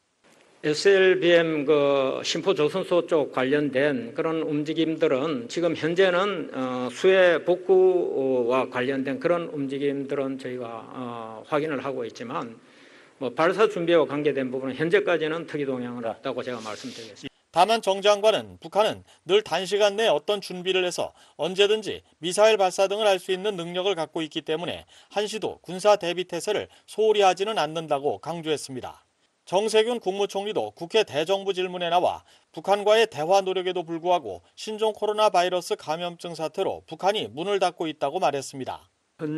에스엘비엠 그 심포조선소 쪽 관련된 그런 움직임들은 지금 현재는 어, 수해 복구와 관련된 그런 움직임들은 저희가 어, 확인을 하고 있지만 뭐 발사 준비와 관계된 부분은 현재까지는 특이 동향은 없다고 제가 말씀드리겠습니다. 다만 정 장관은 북한은 늘 단시간 내에 어떤 준비를 해서 언제든지 미사일 발사 등을 할 수 있는 능력을 갖고 있기 때문에 한시도 군사 대비 태세를 소홀히 하지는 않는다고 강조했습니다. 정세균 국무총리도 국회 대정부 질문에 나와 북한과의 대화 노력에도 불구하고 신종 코로나 바이러스 감염증 사태로 북한이 문을 닫고 있다고 말했습니다.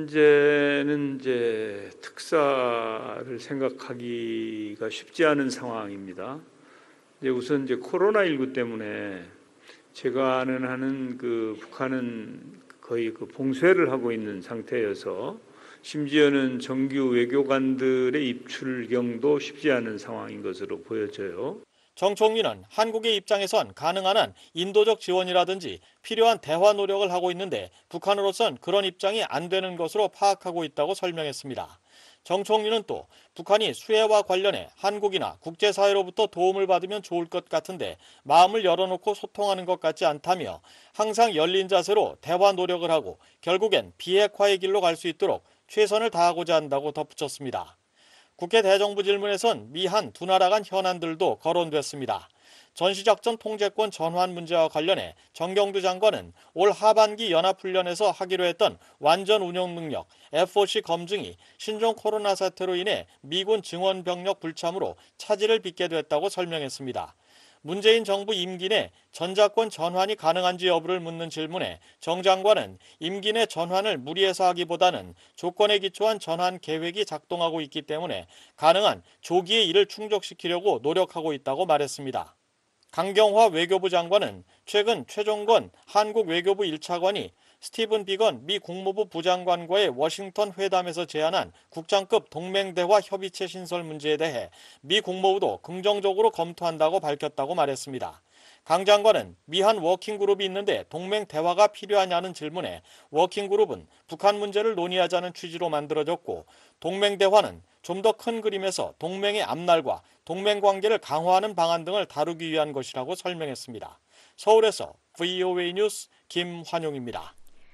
현재는 이제 특사를 생각하기가 쉽지 않은 상황입니다. 이제 우선 이제 코로나십구 때문에 제가 아는 한은 그 북한은 거의 그 봉쇄를 하고 있는 상태여서 심지어는 정규 외교관들의 입출경도 쉽지 않은 상황인 것으로 보여져요. 정 총리는 한국의 입장에선 가능한 한 인도적 지원이라든지 필요한 대화 노력을 하고 있는데 북한으로선 그런 입장이 안 되는 것으로 파악하고 있다고 설명했습니다. 정 총리는 또 북한이 수해와 관련해 한국이나 국제사회로부터 도움을 받으면 좋을 것 같은데 마음을 열어놓고 소통하는 것 같지 않다며 항상 열린 자세로 대화 노력을 하고 결국엔 비핵화의 길로 갈 수 있도록 최선을 다하고자 한다고 덧붙였습니다. 국회 대정부 질문에선 미한 두 나라 간 현안들도 거론됐습니다. 전시작전 통제권 전환 문제와 관련해 정경두 장관은 올 하반기 연합훈련에서 하기로 했던 완전 운용 능력 에프오씨 검증이 신종 코로나 사태로 인해 미군 증원 병력 불참으로 차질을 빚게 됐다고 설명했습니다. 문재인 정부 임기 내 전자권 전환이 가능한지 여부를 묻는 질문에 정 장관은 임기 내 전환을 무리해서 하기보다는 조건에 기초한 전환 계획이 작동하고 있기 때문에 가능한 조기에 이를 충족시키려고 노력하고 있다고 말했습니다. 강경화 외교부 장관은 최근 최종건 한국 외교부 일 차관이 스티븐 비건 미 국무부 부장관과의 워싱턴 회담에서 제안한 국장급 동맹대화 협의체 신설 문제에 대해 미 국무부도 긍정적으로 검토한다고 밝혔다고 말했습니다. 강 장관은 미한 워킹그룹이 있는데 동맹 대화가 필요하냐는 질문에 워킹그룹은 북한 문제를 논의하자는 취지로 만들어졌고 동맹 대화는 좀 더 큰 그림에서 동맹의 앞날과 동맹 관계를 강화하는 방안 등을 다루기 위한 것이라고 설명했습니다. 서울에서 브이오에이 뉴스 김환용입니다.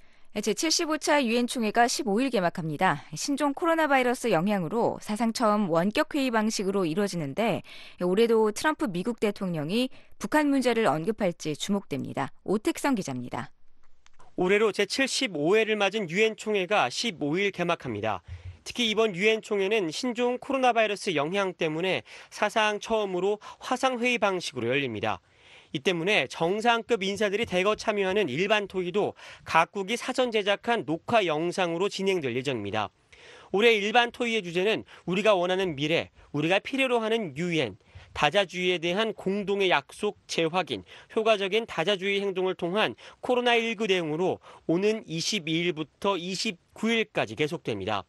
제칠십오 차 유엔 총회가 십오 일 개막합니다. 신종 코로나 바이러스 영향으로 사상 처음 원격 회의 방식으로 이루어지는데 올해도 트럼프 미국 대통령이 북한 문제를 언급할지 주목됩니다. 오택성 기자입니다. 올해로 제칠십오 회를 맞은 유엔 총회가 십오 일 개막합니다. 특히 이번 유엔 총회는 신종 코로나 바이러스 영향 때문에 사상 처음으로 화상회의 방식으로 열립니다. 이 때문에 정상급 인사들이 대거 참여하는 일반 토의도 각국이 사전 제작한 녹화 영상으로 진행될 예정입니다. 올해 일반 토의의 주제는 우리가 원하는 미래, 우리가 필요로 하는 유엔, 다자주의에 대한 공동의 약속 재확인, 효과적인 다자주의 행동을 통한 코로나십구 대응으로 오는 이십이 일부터 이십구 일까지 계속됩니다.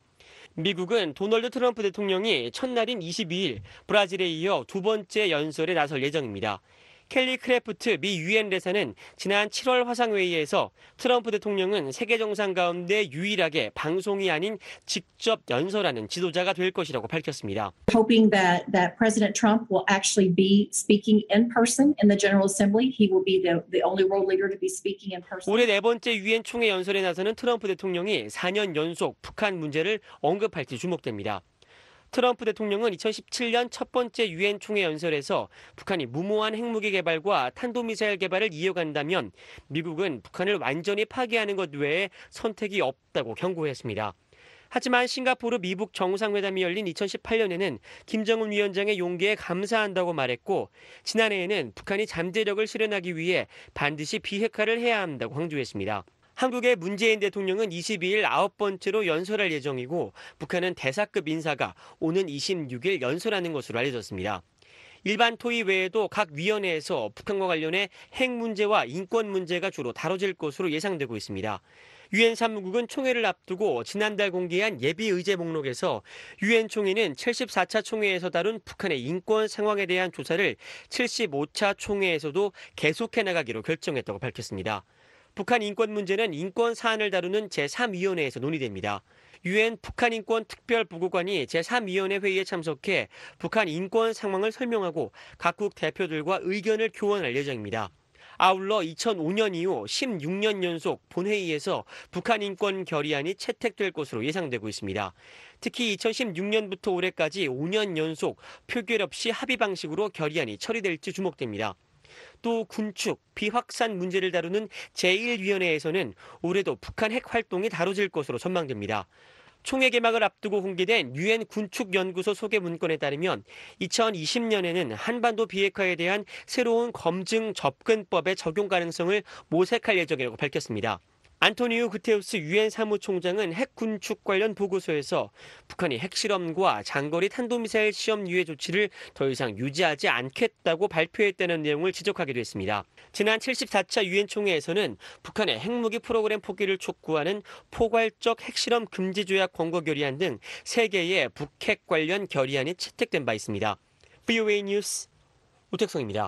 미국은 도널드 트럼프 대통령이 첫날인 이십이 일 브라질에 이어 두 번째 연설에 나설 예정입니다. 켈리 크래프트 미 유엔 대사는 지난 칠월 화상회의에서 트럼프 대통령은 세계 정상 가운데 유일하게 방송이 아닌 직접 연설하는 지도자가 될 것이라고 밝혔습니다. Hoping that that President Trump will actually be speaking in person in the General Assembly. He will be the the only world leader to be speaking in person. 올해 네 번째 유엔 총회 연설에 나서는 트럼프 대통령이 사 년 연속 북한 문제를 언급할지 주목됩니다. 트럼프 대통령은 이천십칠 년 첫 번째 유엔 총회 연설에서 북한이 무모한 핵무기 개발과 탄도미사일 개발을 이어간다면 미국은 북한을 완전히 파괴하는 것 외에 선택이 없다고 경고했습니다. 하지만 싱가포르 미북 정상회담이 열린 이천십팔 년에는 김정은 위원장의 용기에 감사한다고 말했고 지난해에는 북한이 잠재력을 실현하기 위해 반드시 비핵화를 해야 한다고 강조했습니다. 한국의 문재인 대통령은 이십이 일 아홉 번째로 연설할 예정이고 북한은 대사급 인사가 오는 이십육 일 연설하는 것으로 알려졌습니다. 일반 토의 외에도 각 위원회에서 북한과 관련해 핵 문제와 인권 문제가 주로 다뤄질 것으로 예상되고 있습니다. 유엔 사무국은 총회를 앞두고 지난달 공개한 예비 의제 목록에서 유엔 총회는 칠십사 차 총회에서 다룬 북한의 인권 상황에 대한 조사를 칠십오 차 총회에서도 계속해 나가기로 결정했다고 밝혔습니다. 북한 인권 문제는 인권 사안을 다루는 제삼 위원회에서 논의됩니다. 유엔 북한 인권 특별보고관이 제삼 위원회 회의에 참석해 북한 인권 상황을 설명하고 각국 대표들과 의견을 교환할 예정입니다. 아울러 이천오 년 이후 십육 년 연속 본회의에서 북한 인권 결의안이 채택될 것으로 예상되고 있습니다. 특히 이천십육 년부터 올해까지 오 년 연속 표결 없이 합의 방식으로 결의안이 처리될지 주목됩니다. 또 군축, 비확산 문제를 다루는 제일 위원회에서는 올해도 북한 핵 활동이 다뤄질 것으로 전망됩니다. 총회 개막을 앞두고 공개된 유엔 군축연구소 소개 문건에 따르면 이천이십 년에는 한반도 비핵화에 대한 새로운 검증 접근법의 적용 가능성을 모색할 예정이라고 밝혔습니다. 안토니우 구테우스 유엔 사무총장은 핵 군축 관련 보고서에서 북한이 핵실험과 장거리 탄도미사일 시험 유예 조치를 더 이상 유지하지 않겠다고 발표했다는 내용을 지적하기도 했습니다. 지난 칠십사 차 유엔 총회에서는 북한의 핵무기 프로그램 포기를 촉구하는 포괄적 핵실험 금지 조약 권고 결의안 등 세 개의 북핵 관련 결의안이 채택된 바 있습니다. 브이오에이 뉴스 오택성입니다.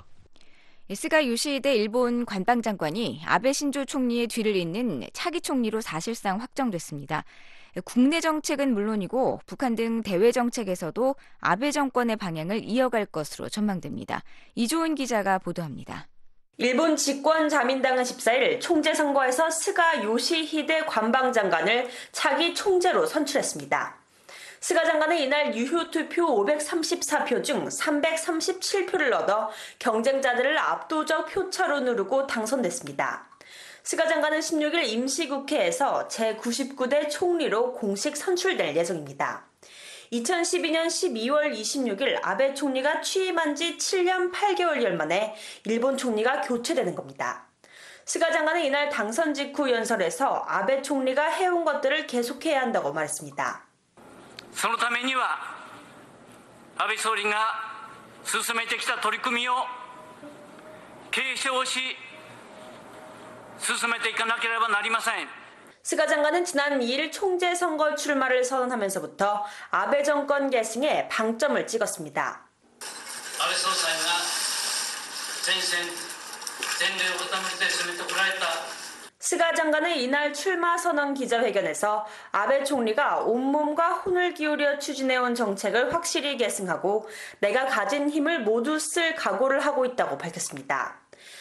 스가 요시히데 일본 관방장관이 아베 신조 총리의 뒤를 잇는 차기 총리로 사실상 확정됐습니다. 국내 정책은 물론이고 북한 등 대외 정책에서도 아베 정권의 방향을 이어갈 것으로 전망됩니다. 이조은 기자가 보도합니다. 일본 집권 자민당은 십사 일 총재 선거에서 스가 요시히데 관방장관을 차기 총재로 선출했습니다. 스가 장관은 이날 유효 투표 오백삼십사 표 중 삼백삼십칠 표를 얻어 경쟁자들을 압도적 표차로 누르고 당선됐습니다. 스가 장관은 십육 일 임시국회에서 제구십구 대 총리로 공식 선출될 예정입니다. 이천십이 년 십이월 이십육 일 아베 총리가 취임한 지 칠 년 팔 개월여 만에 일본 총리가 교체되는 겁니다. 스가 장관은 이날 당선 직후 연설에서 아베 총리가 해온 것들을 계속해야 한다고 말했습니다. そのためには安倍総理が進めてきた取り組みを継承し進めていかなければなりません. 스가 장관은 지난 이 일 총재 선거 출마를 선언하면서부터 아베 정권 계승에 방점을 찍었습니다. 아베総裁が前線全霊を傾けて進めてこられた 스가 장관은 이날 출마 선언 기자회견에서 아베 총리가 온몸과 혼을 기울여 추진해온 정책을 확실히 계승하고 내가 가진 힘을 모두 쓸 각오를 하고 있다고 밝혔습니다.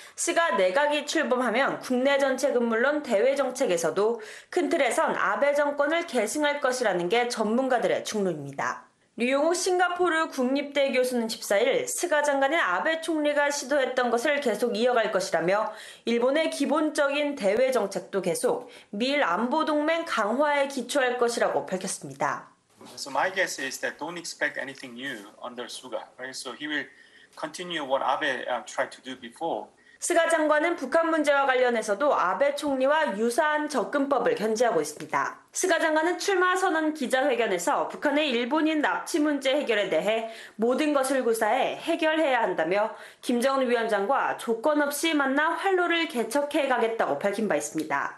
스가 내각이 출범하면 국내 정책은 물론 대외 정책에서도 큰 틀에선 아베 정권을 계승할 것이라는 게 전문가들의 중론입니다. 류용호 싱가포르 국립대 교수는 십사 일 스가 장관은 아베 총리가 시도했던 것을 계속 이어갈 것이라며 일본의 기본적인 대외 정책도 계속 미일 안보 동맹 강화에 기초할 것이라고 밝혔습니다. So my guess is that don't expect anything new under Suga, right? So he will continue what Abe uh, tried to do before. 스가 장관은 북한 문제와 관련해서도 아베 총리와 유사한 접근법을 견지하고 있습니다. 스가 장관은 출마 선언 기자회견에서 북한의 일본인 납치 문제 해결에 대해 모든 것을 구사해 해결해야 한다며 김정은 위원장과 조건 없이 만나 활로를 개척해 가겠다고 밝힌 바 있습니다.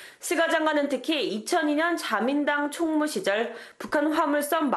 스가 장관은 특히 이천이 년 자민당 총무 시절 북한 화물선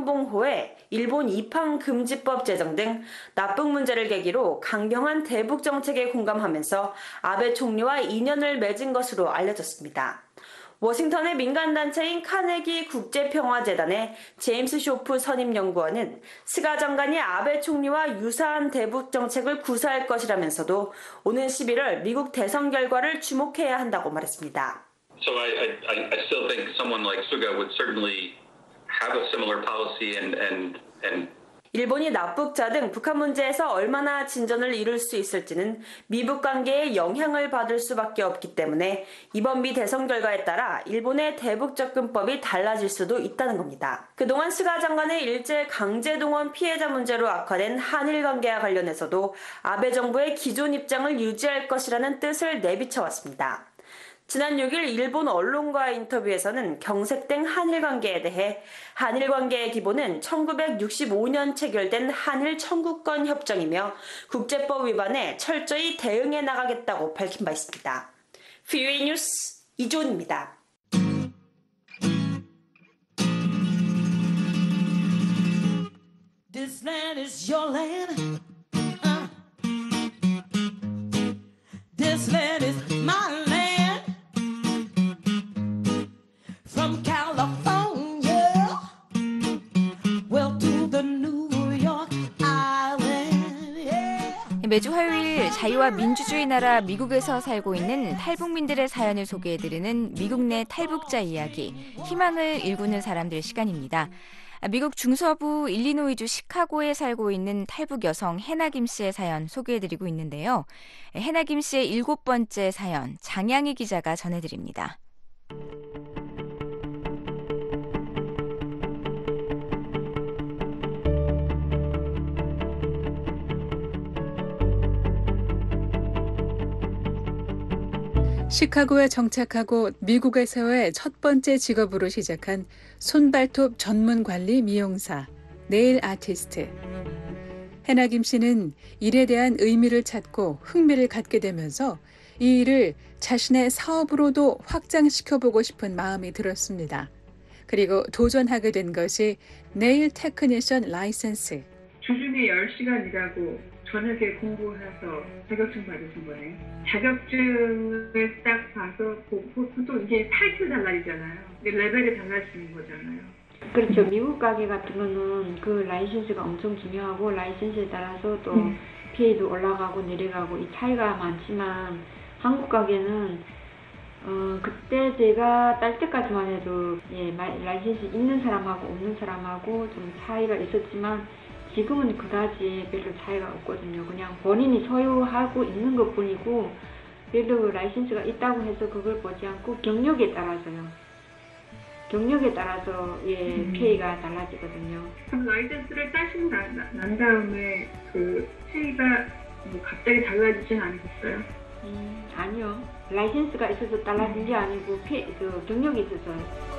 만경봉호에 일본 입항 금지법 제정 등 납북 문제를 계기로 강경한 대북 정책에 공감하면서 아베 총리와 인연을 맺은 것으로 알려졌습니다. 워싱턴의 민간단체인 카네기 국제평화재단의 제임스 쇼프 선임연구원은 스가 장관이 아베 총리와 유사한 대북 정책을 구사할 것이라면서도 오는 십일월 미국 대선 결과를 주목해야 한다고 말했습니다. So I, I, I still think someone like Suga would certainly have a similar policy and, and, and 일본이 납북자 등 북한 문제에서 얼마나 진전을 이룰 수 있을지는 미북 관계에 영향을 받을 수밖에 없기 때문에 이번 미 대선 결과에 따라 일본의 대북 접근법이 달라질 수도 있다는 겁니다. 그동안 스가 장관의 일제 강제동원 피해자 문제로 악화된 한일 관계와 관련해서도 아베 정부의 기존 입장을 유지할 것이라는 뜻을 내비쳐왔습니다. 지난 육 일 일본 언론과의 인터뷰에서는 경색된 한일 관계에 대해 한일 관계의 기본은 천구백육십오 년 체결된 한일 청구권 협정이며 국제법 위반에 철저히 대응해 나가겠다고 밝힌 바 있습니다. 브이오에이 뉴스 이조은입니다. This land is your land. Uh. This land is my land. From California, well to the New York Island. Yeah. 매주 화요일 자유와 민주주의 나라 미국에서 살고 있는 탈북민들의 사연을 소개해드리는 미국 내 탈북자 이야기, 희망을 일구는 사람들 시간입니다. 미국 중서부 일리노이주 시카고에 살고 있는 탈북 여성 해나 김 씨의 사연 소개해드리고 있는데요. 해나 김 씨의 일곱 번째 사연, 장양희 기자가 전해드립니다. 시카고에 정착하고 미국에서의 첫 번째 직업으로 시작한 손발톱 전문 관리 미용사, 네일 아티스트. 해나 김 씨는 일에 대한 의미를 찾고 흥미를 갖게 되면서 이 일을 자신의 사업으로도 확장시켜보고 싶은 마음이 들었습니다. 그리고 도전하게 된 것이 네일 테크니션 라이센스. 주중에 열 시간 일하고 저녁에 공부해서 자격증 받으신 거네. 자격증을 딱 봐서 보통 이게 타이틀 달라지잖아요. 레벨이 달라지는 거잖아요. 그렇죠. 미국 가게 같은 거는 그 라이센스가 엄청 중요하고 라이센스에 따라서 또 음. 피해도 올라가고 내려가고 이 차이가 많지만 한국 가게는 어, 그때 제가 딸 때까지만 해도 예, 라이센스 있는 사람하고 없는 사람하고 좀 차이가 있었지만 지금은 그다지 별로 차이가 없거든요. 그냥 본인이 소유하고 있는 것 뿐이고 별로 라이센스가 있다고 해서 그걸 보지 않고 경력에 따라서요. 경력에 따라서 예, 음. 페이가 달라지거든요. 그럼 라이센스를 따시고 난, 난 다음에 그 페이가 뭐 갑자기 달라지진 않으셨어요? 음, 아니요. 라이센스가 있어서 달라진 게 아니고 페, 그 경력이 있어서요.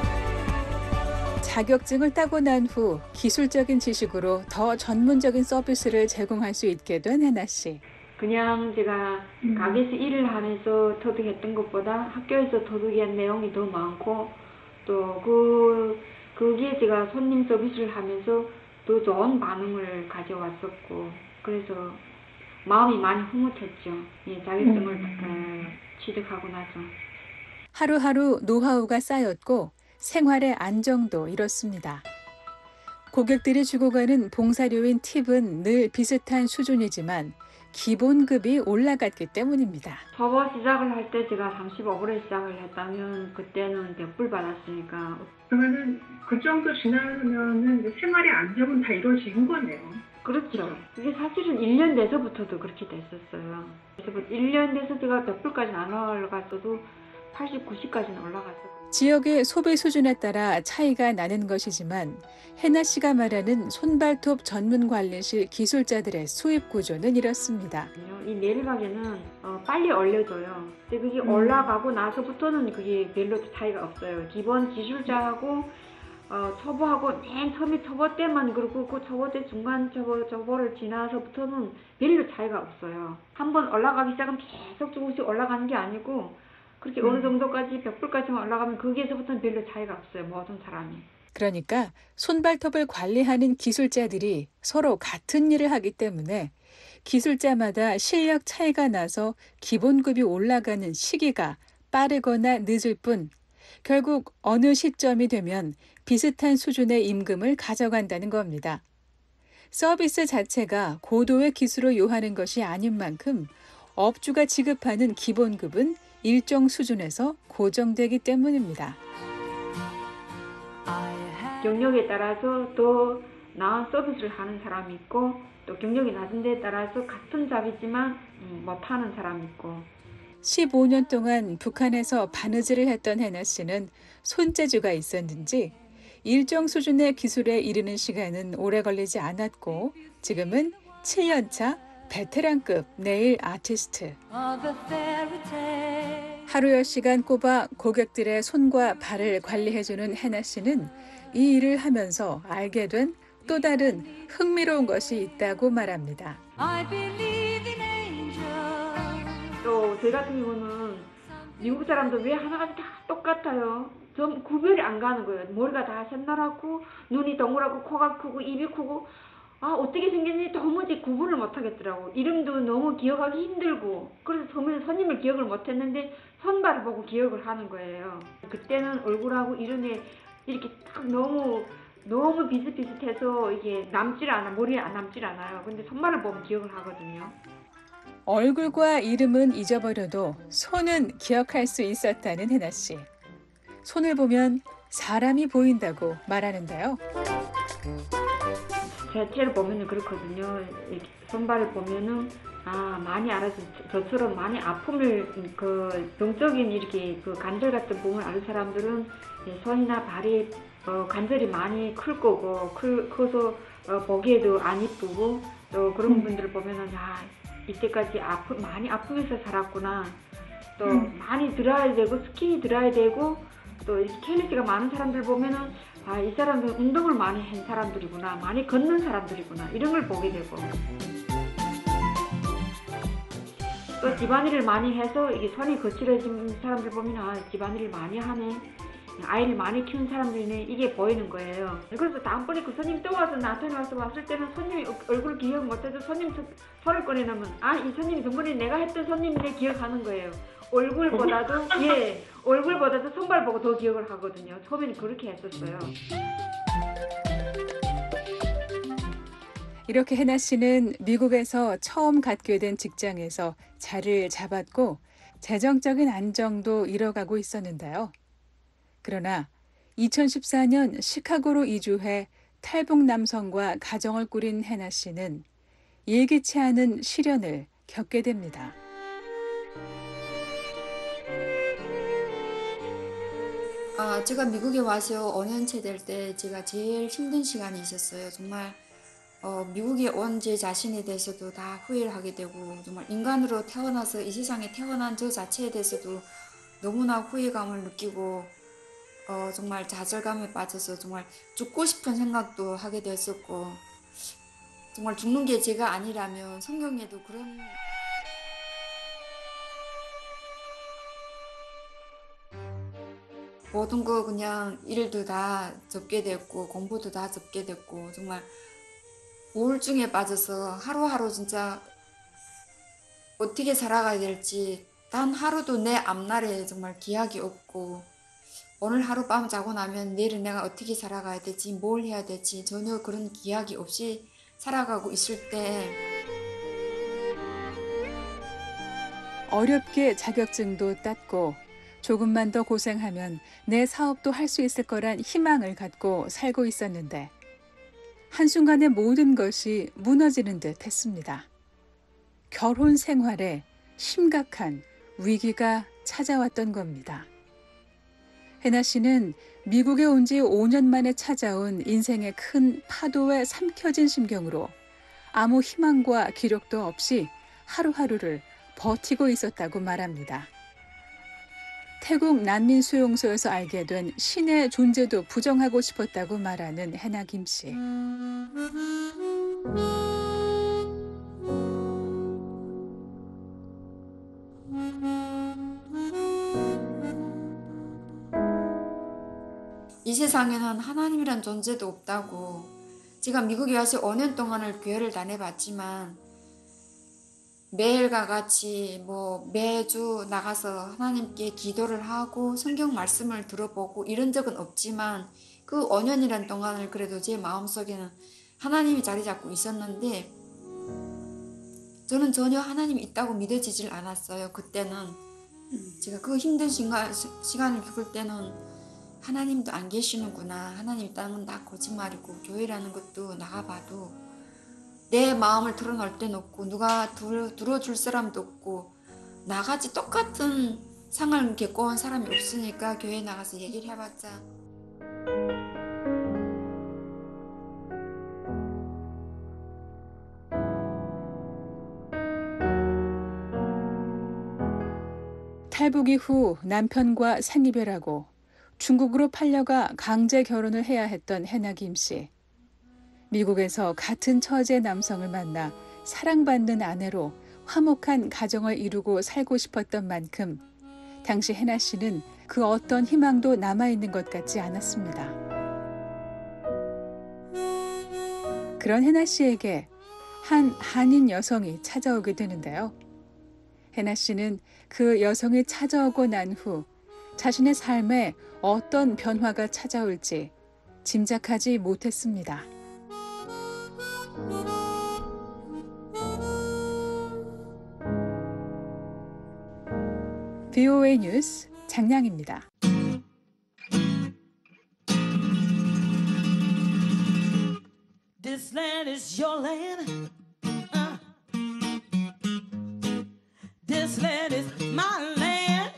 자격증을 따고 난 후 기술적인 지식으로 더 전문적인 서비스를 제공할 수 있게 된 해나 씨. 그냥 제가 음. 가게에서 일을 하면서 터득했던 것보다 학교에서 터득한 내용이 더 많고 또 그 거기에 제가 손님 서비스를 하면서 더 좋은 반응을 가져왔었고 그래서 마음이 많이 흐뭇했죠. 예, 자격증을 음. 어, 취득하고 나서. 하루하루 노하우가 쌓였고 생활의 안정도 이렇습니다. 고객들이 주고 가는 봉사료인 팁은 늘 비슷한 수준이지만 기본급이 올라갔기 때문입니다. 초보 시작을 할 때 제가 삼십오 불에 시작을 했다면 그때는 백 불 받았으니까. 그러면은 그 정도 지나면은 이제 생활의 안정은 다 이루어진 거네요. 그렇죠. 그게 사실은 일 년 돼서부터도 그렇게 됐었어요. 그래서 일 년 돼서 제가 백 불까지는 안 올라갔어도 팔십, 구십까지는 올라갔었고. 지역의 소비 수준에 따라 차이가 나는 것이지만 해나 씨가 말하는 손발톱 전문 관리실 기술자들의 수입 구조는 이렇습니다. 이 네일 가게는 어, 빨리 올려줘요. 근데 그게 음. 올라가고 나서부터는 그게 별로 차이가 없어요. 기본 기술자하고 어, 초보하고 맨 처음에 초보 때만 그렇고 그 초보 때 중간 초보 초보를 지나서부터는 별로 차이가 없어요. 한번 올라가기 시작하면 계속 조금씩 올라가는 게 아니고 그렇게 음. 어느 정도까지 백 불까지만 올라가면 거기에서부터는 별로 차이가 없어요. 모든 사람이. 그러니까 손발톱을 관리하는 기술자들이 서로 같은 일을 하기 때문에 기술자마다 실력 차이가 나서 기본급이 올라가는 시기가 빠르거나 늦을 뿐 결국 어느 시점이 되면 비슷한 수준의 임금을 가져간다는 겁니다. 서비스 자체가 고도의 기술을 요하는 것이 아닌 만큼 업주가 지급하는 기본급은 일정 수준에서 고정되기 때문입니다. 경력에 따라서 더 나은 서비스를 하는 사람이 있고 또 경력이 낮은 데에 따라서 같은 잡이지만 못하는 사람이 있고. 십오 년 동안 북한에서 바느질을 했던 해나 씨는 손재주가 있었는지 일정 수준의 기술에 이르는 시간은 오래 걸리지 않았고 지금은 칠 년 차 베테랑급 네일 아티스트. 하루 열 시간 꼽아 고객들의 손과 발을 관리해주는 해나 씨는 이 일을 하면서 알게 된 또 다른 흥미로운 것이 있다고 말합니다. 또 저희 같은 경우는 미국 사람들 왜 하나같이 다 똑같아요. 좀 구별이 안 가는 거예요. 머리가 다 샛노랗고 눈이 동그랗고 코가 크고 입이 크고 아 어떻게 생겼는지 도무지 구분을 못 하겠더라고. 이름도 너무 기억하기 힘들고 그래서 처음에는 손님을 기억을 못 했는데 손발을 보고 기억을 하는 거예요. 그때는 얼굴하고 이름에 이렇게 딱 너무 너무 비슷비슷해서 이게 남질 않아, 머리에 안 남질 않아요. 근데 손발을 보면 기억을 하거든요. 얼굴과 이름은 잊어버려도 손은 기억할 수 있었다는 해나 씨. 손을 보면 사람이 보인다고 말하는데요. 자체를 보면은 그렇거든요. 손발을 보면은 아 많이 알아서 저처럼 많이 아픔을 그 병적인 이렇게 그 관절 같은 부분을 아는 사람들은 손이나 발이 어, 관절이 많이 클 거고 클, 커서 어, 보기에도 안 이쁘고 또 그런 음. 분들을 보면은 아 이때까지 아프 많이 아프면서 살았구나. 또 음. 많이 들어야 되고 스킨이 들어야 되고 또 이렇게 캘리티가 많은 사람들 보면은 아 이 사람들은 운동을 많이 한 사람들이구나, 많이 걷는 사람들이구나 이런 걸 보게 되고. 또 집안일을 많이 해서 이게 손이 거칠어진 사람들 보면 아 집안일을 많이 하네. 아이를 많이 키운 사람들이네 이게 보이는 거예요. 그래서 다음번에 그 손님 또 와서 나한테 와서 왔을 때는 손님이 얼굴 기억 못해도 손님 손을 꺼내놓으면 아 이 손님이 전번에 내가 했던 손님인데 기억하는 거예요. 얼굴보다도 예 얼굴보다도 손발 보고 더 기억을 하거든요. 처음에는 그렇게 했었어요. 이렇게 해나 씨는 미국에서 처음 갖게 된 직장에서 자리를 잡았고 재정적인 안정도 이뤄가고 있었는데요. 그러나 이천십사 년 시카고로 이주해 탈북 남성과 가정을 꾸린 해나 씨는 예기치 않은 시련을 겪게 됩니다. 아, 제가 미국에 와서 오 년째 될 때 제가 제일 힘든 시간이 있었어요. 정말 어, 미국에 온 제 자신에 대해서도 다 후회를 하게 되고 정말 인간으로 태어나서 이 세상에 태어난 저 자체에 대해서도 너무나 후회감을 느끼고 어, 정말 좌절감에 빠져서 정말 죽고 싶은 생각도 하게 됐었고 정말 죽는 게 제가 아니라면 성경에도 그런 모든 거 그냥 일도 다 접게 됐고 공부도 다 접게 됐고 정말 우울증에 빠져서 하루하루 진짜 어떻게 살아가야 될지 단 하루도 내 앞날에 정말 기약이 없고 오늘 하룻밤 자고 나면 내일은 내가 어떻게 살아가야 될지 뭘 해야 될지 전혀 그런 기약이 없이 살아가고 있을 때 어렵게 자격증도 땄고 조금만 더 고생하면 내 사업도 할 수 있을 거란 희망을 갖고 살고 있었는데 한순간에 모든 것이 무너지는 듯 했습니다. 결혼 생활에 심각한 위기가 찾아왔던 겁니다. 해나 씨는 미국에 온 지 오 년 만에 찾아온 인생의 큰 파도에 삼켜진 심경으로 아무 희망과 기력도 없이 하루하루를 버티고 있었다고 말합니다. 태국 난민 수용소에서 알게 된 신의 존재도 부정하고 싶었다고 말하는 해나 김 씨. 이 세상에는 하나님이란 존재도 없다고 제가 미국에 와서 오 년 동안을 교회를 다녀봤지만 매일과 같이 뭐 매주 나가서 하나님께 기도를 하고 성경 말씀을 들어보고 이런 적은 없지만 그 오 년이란 동안을 그래도 제 마음속에는 하나님이 자리 잡고 있었는데 저는 전혀 하나님이 있다고 믿어지질 않았어요. 그때는 제가 그 힘든 시간, 시간을 겪을 때는 하나님도 안 계시는구나. 하나님 있다는 건 다 거짓말이고 교회라는 것도 나가봐도 내 마음을 털어놓을 데는 없고 누가 들어, 들어줄 사람도 없고 나같이 똑같은 상을 겪어온 사람이 없으니까 교회에 나가서 얘기를 해봤자 탈북 이후 남편과 생이별하고 중국으로 팔려가 강제 결혼을 해야 했던 해나 김 씨. 미국에서 같은 처지의 남성을 만나 사랑받는 아내로 화목한 가정을 이루고 살고 싶었던 만큼 당시 해나 씨는 그 어떤 희망도 남아있는 것 같지 않았습니다. 그런 해나 씨에게 한 한인 여성이 찾아오게 되는데요. 해나 씨는 그 여성이 찾아오고 난 후 자신의 삶에 어떤 변화가 찾아올지 짐작하지 못했습니다. 브이오에이 뉴스 장량입니다. This land is your land. Uh. This land is my land.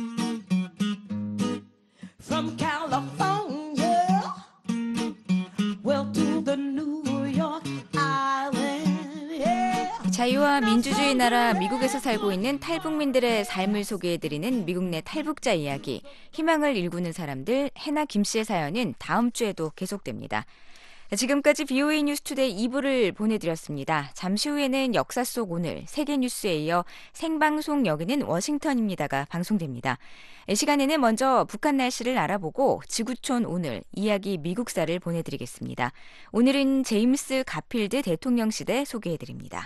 From California, well to the New York Island. Yeah. 자유와 민주주의 나라 미국에서 살고 있는 탈북민들의 삶을 소개해드리는 미국 내 탈북자 이야기, 희망을 일구는 사람들, 해나 김 씨의 사연은 다음 주에도 계속됩니다. 지금까지 브이오에이 뉴스투데이 이 부를 보내드렸습니다. 잠시 후에는 역사 속 오늘, 세계뉴스에 이어 생방송 여기는 워싱턴입니다가 방송됩니다. 이 시간에는 먼저 북한 날씨를 알아보고 지구촌 오늘, 이야기 미국사를 보내드리겠습니다. 오늘은 제임스 가필드 대통령 시대 소개해드립니다.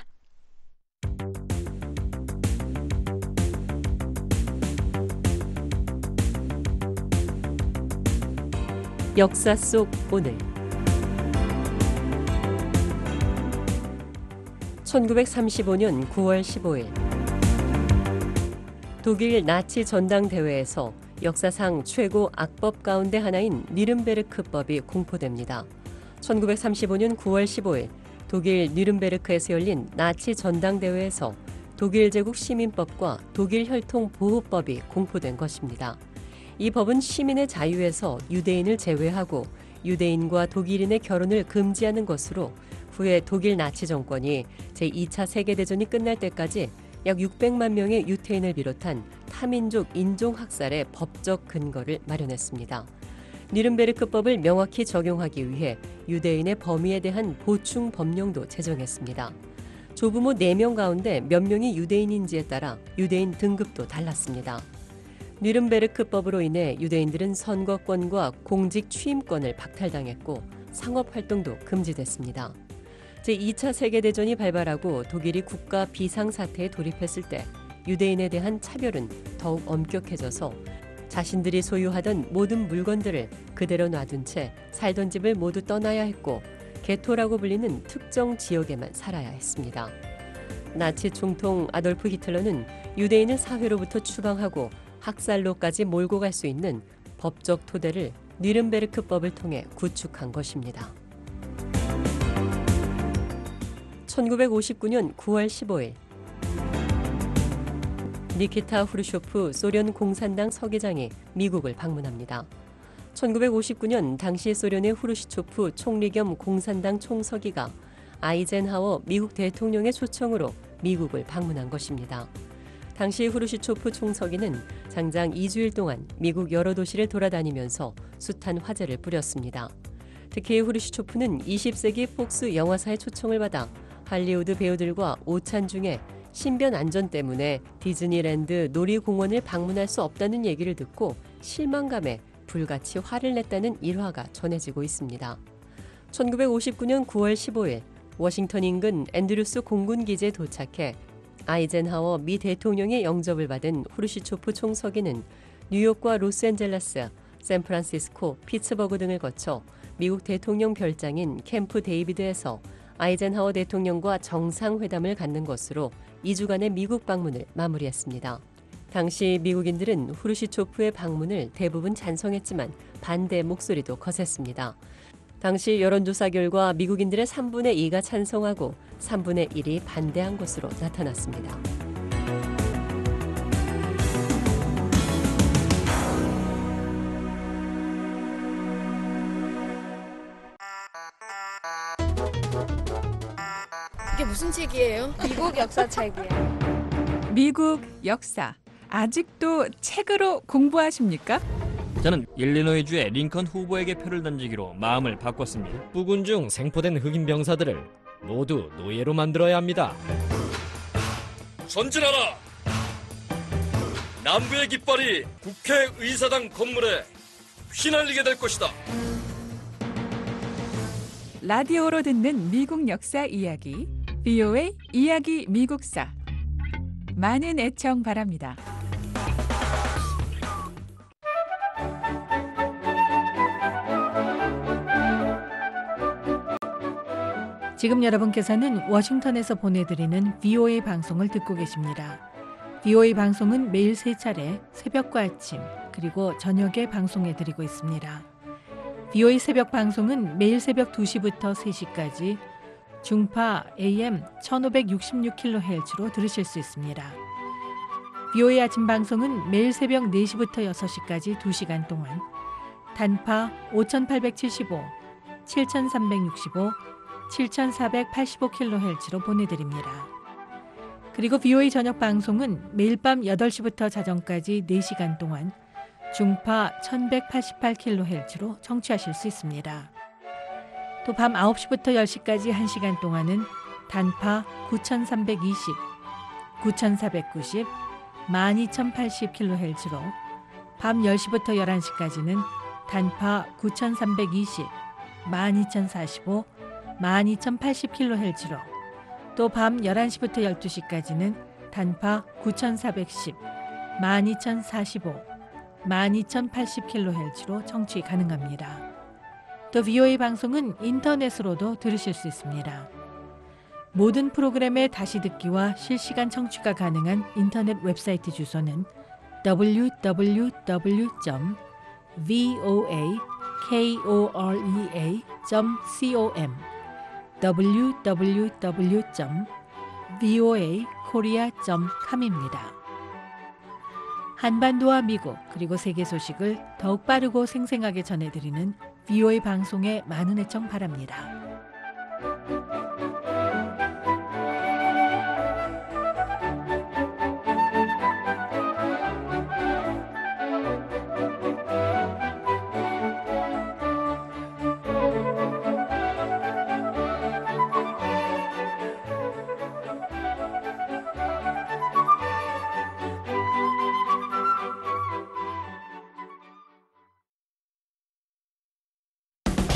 역사 속 오늘 천구백삼십오 년 구월 십오일 독일 나치 전당대회에서 역사상 최고 악법 가운데 하나인 뉘른베르크법이 공포됩니다. 천구백삼십오 년 구월 십오일 독일 뉘른베르크에서 열린 나치 전당대회에서 독일 제국 시민법과 독일 혈통 보호법이 공포된 것입니다. 이 법은 시민의 자유에서 유대인을 제외하고 유대인과 독일인의 결혼을 금지하는 것으로 후에 독일 나치 정권이 제이 차 세계대전이 끝날 때까지 약 육백만 명의 유태인을 비롯한 타민족 인종학살의 법적 근거를 마련했습니다. 뉘른베르크법을 명확히 적용하기 위해 유대인의 범위에 대한 보충 법령도 제정했습니다. 조부모 네 명 가운데 몇 명이 유대인인지에 따라 유대인 등급도 달랐습니다. 뉘른베르크법으로 인해 유대인들은 선거권과 공직 취임권을 박탈당했고 상업활동도 금지됐습니다. 제이 차 세계대전이 발발하고 독일이 국가 비상사태에 돌입했을 때 유대인에 대한 차별은 더욱 엄격해져서 자신들이 소유하던 모든 물건들을 그대로 놔둔 채 살던 집을 모두 떠나야 했고 게토라고 불리는 특정 지역에만 살아야 했습니다. 나치 총통 아돌프 히틀러는 유대인을 사회로부터 추방하고 학살로까지 몰고 갈 수 있는 법적 토대를 뉘른베르크법을 통해 구축한 것입니다. 천구백오십구 년 구월 십오일 니키타 후르쇼프 소련 공산당 서기장이 미국을 방문합니다. 천구백오십구 년 당시 소련의 후르시초프 총리 겸 공산당 총서기가 아이젠하워 미국 대통령의 초청으로 미국을 방문한 것입니다. 당시 후르시초프 총서기는 장장 이 주일 동안 미국 여러 도시를 돌아다니면서 숱한 화제를 뿌렸습니다. 특히 후르시초프는 이십 세기 폭스 영화사의 초청을 받아 할리우드 배우들과 오찬 중에 신변 안전 때문에 디즈니랜드 놀이공원을 방문할 수 없다는 얘기를 듣고 실망감에 불같이 화를 냈다는 일화가 전해지고 있습니다. 천구백오십구 년 구월 십오일 워싱턴 인근 앤드루스 공군기지에 도착해 아이젠하워 미 대통령의 영접을 받은 후르시초프 총서기는 뉴욕과 로스앤젤레스, 샌프란시스코, 피츠버그 등을 거쳐 미국 대통령 별장인 캠프 데이비드에서 아이젠하워 대통령과 정상회담을 갖는 것으로 이 주간의 미국 방문을 마무리했습니다. 당시 미국인들은 후르시초프의 방문을 대부분 찬성했지만 반대 목소리도 거셌습니다. 당시 여론조사 결과 미국인들의 삼분의 이가 찬성하고 삼분의 일이 반대한 것으로 나타났습니다. 이게 무슨 책이에요? 미국 역사책이에요. 미국 역사. 아직도 책으로 공부하십니까? 저는 일리노이주의 링컨 후보에게 표를 던지기로 마음을 바꿨습니다. 부군 중 생포된 흑인 병사들을 모두 노예로 만들어야 합니다. 전진하라! 남부의 깃발이 국회의사당 건물에 휘날리게 될 것이다. 라디오로 듣는 미국 역사 이야기, 비오에이 이야기 미국사. 많은 애청 바랍니다. 지금 여러분께서는 워싱턴에서 보내드리는 비오에이 방송을 듣고 계십니다. 비오에이 방송은 매일 세 차례 새벽과 아침 그리고 저녁에 방송해드리고 있습니다. 비오에이 새벽 방송은 매일 새벽 두 시부터 세 시까지 중파 에이엠 천오백육십육 킬로헤르츠로 들으실 수 있습니다. 비오에이 아침 방송은 매일 새벽 네 시부터 여섯 시까지 두 시간 동안 단파 오천팔백칠십오, 칠천삼백육십오, 칠천사백팔십오 킬로헤르츠로 보내드립니다. 그리고 비오에이 저녁 방송은 매일 밤 여덟 시부터 자정까지 네 시간 동안 중파 천백팔십팔 킬로헤르츠로 청취하실 수 있습니다. 또 밤 아홉 시부터 열 시까지 한 시간 동안은 단파 구천삼백이십, 구천사백구십, 만 이천팔십 킬로헤르츠로 밤 열 시부터 열한 시까지는 단파 구천삼백이십, 만 이천사십오, 만 이천팔십 킬로헤르츠로 또 밤 열한 시부터 열두 시까지는 단파 구천사백십, 만 이천사십오, 만 이천팔십 킬로헤르츠로 청취 가능합니다. 또 비오에이 방송은 인터넷으로도 들으실 수 있습니다. 모든 프로그램의 다시 듣기와 실시간 청취가 가능한 인터넷 웹사이트 주소는 더블유 더블유 더블유 점 브이오에이 코리아 점 컴 더블유 더블유 더블유 점 브이오에이 코리아 점 컴입니다. 한반도와 미국 그리고 세계 소식을 더욱 빠르고 생생하게 전해드리는 브이오에이 방송에 많은 애청 바랍니다.